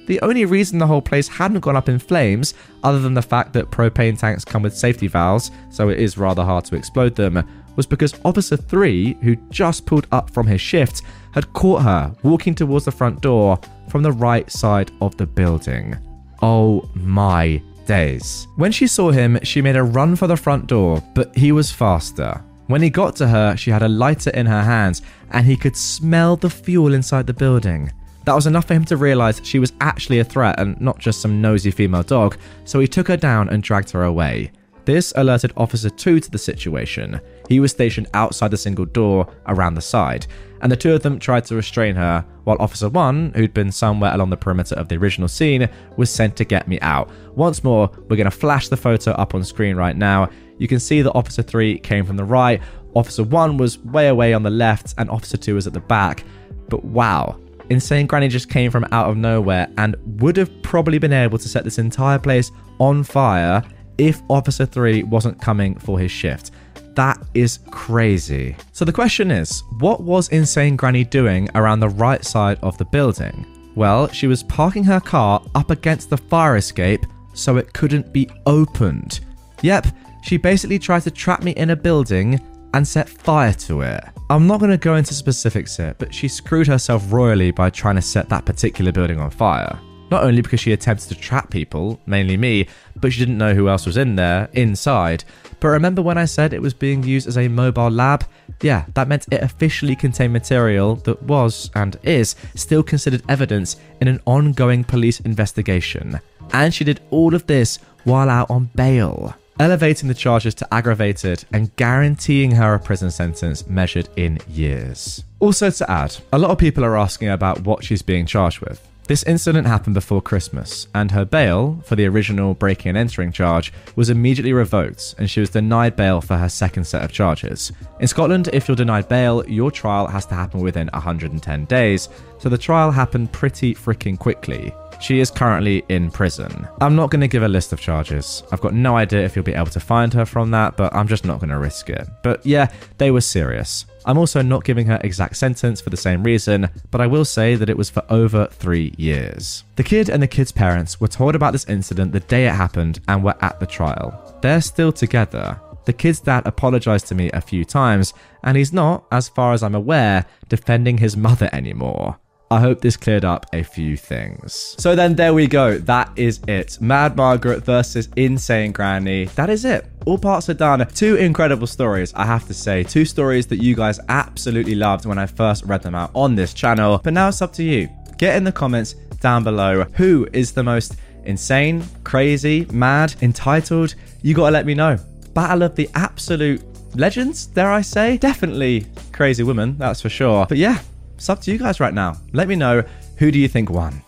The only reason the whole place hadn't gone up in flames, other than the fact that propane tanks come with safety valves, so it is rather hard to explode them, was because Officer three, who just pulled up from his shift, had caught her walking towards the front door from the right side of the building. Oh my days. When she saw him, she made a run for the front door, but he was faster. When he got to her, she had a lighter in her hands, and he could smell the fuel inside the building. That was enough for him to realise she was actually a threat and not just some nosy female dog, so he took her down and dragged her away. This alerted Officer two to the situation. He was stationed outside the single door around the side, and the two of them tried to restrain her, while Officer one, who'd been somewhere along the perimeter of the original scene, was sent to get me out. Once more, we're going to flash the photo up on screen right now. You can see that Officer three came from the right, Officer one was way away on the left, and Officer two was at the back. But wow, Insane Granny just came from out of nowhere and would have probably been able to set this entire place on fire if Officer three wasn't coming for his shift. That is crazy. So the question is, what was Insane Granny doing around the right side of the building? Well, she was parking her car up against the fire escape so it couldn't be opened. Yep, she basically tried to trap me in a building and set fire to it. I'm not going to go into specifics here, but she screwed herself royally by trying to set that particular building on fire. Not only because she attempted to trap people, mainly me, but she didn't know who else was in there, inside. But remember when I said it was being used as a mobile lab? Yeah, that meant it officially contained material that was, and is, still considered evidence in an ongoing police investigation. And she did all of this while out on bail, elevating the charges to aggravated and guaranteeing her a prison sentence measured in years. Also to add, a lot of people are asking about what she's being charged with. This incident happened before Christmas, and her bail for the original breaking and entering charge was immediately revoked, and she was denied bail for her second set of charges. In Scotland, if you're denied bail, your trial has to happen within one hundred ten days, so the trial happened pretty freaking quickly. She is currently in prison. I'm not going to give a list of charges. I've got no idea if you'll be able to find her from that, but I'm just not going to risk it. But yeah, they were serious. I'm also not giving her exact sentence for the same reason, but I will say that it was for over three years. The kid and the kid's parents were told about this incident the day it happened and were at the trial. They're still together. The kid's dad apologized to me a few times, and he's not, as far as I'm aware, defending his mother anymore. I hope this cleared up a few things. So then there we go. That is it. Mad Margaret versus Insane Granny. That is it. All parts are done. Two incredible stories, I have to say. Two stories that you guys absolutely loved when I first read them out on this channel. But now it's up to you. Get in the comments down below. Who is the most insane, crazy, mad, entitled? You gotta let me know. Battle of the absolute legends, dare I say? Definitely crazy woman, that's for sure. But yeah, it's up to you guys right now. Let me know, who do you think won?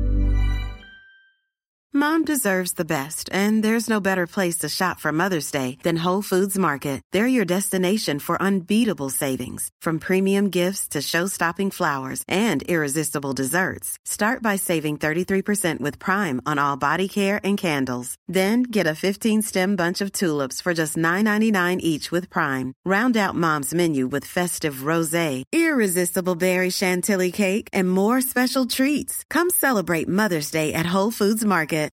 Mom deserves the best, and there's no better place to shop for Mother's Day than Whole Foods Market. They're your destination for unbeatable savings, from premium gifts to show-stopping flowers and irresistible desserts. Start by saving thirty-three percent with Prime on all body care and candles. Then get a fifteen-stem bunch of tulips for just nine ninety-nine each with Prime. Round out Mom's menu with festive rosé, irresistible berry chantilly cake, and more special treats. Come celebrate Mother's Day at Whole Foods Market.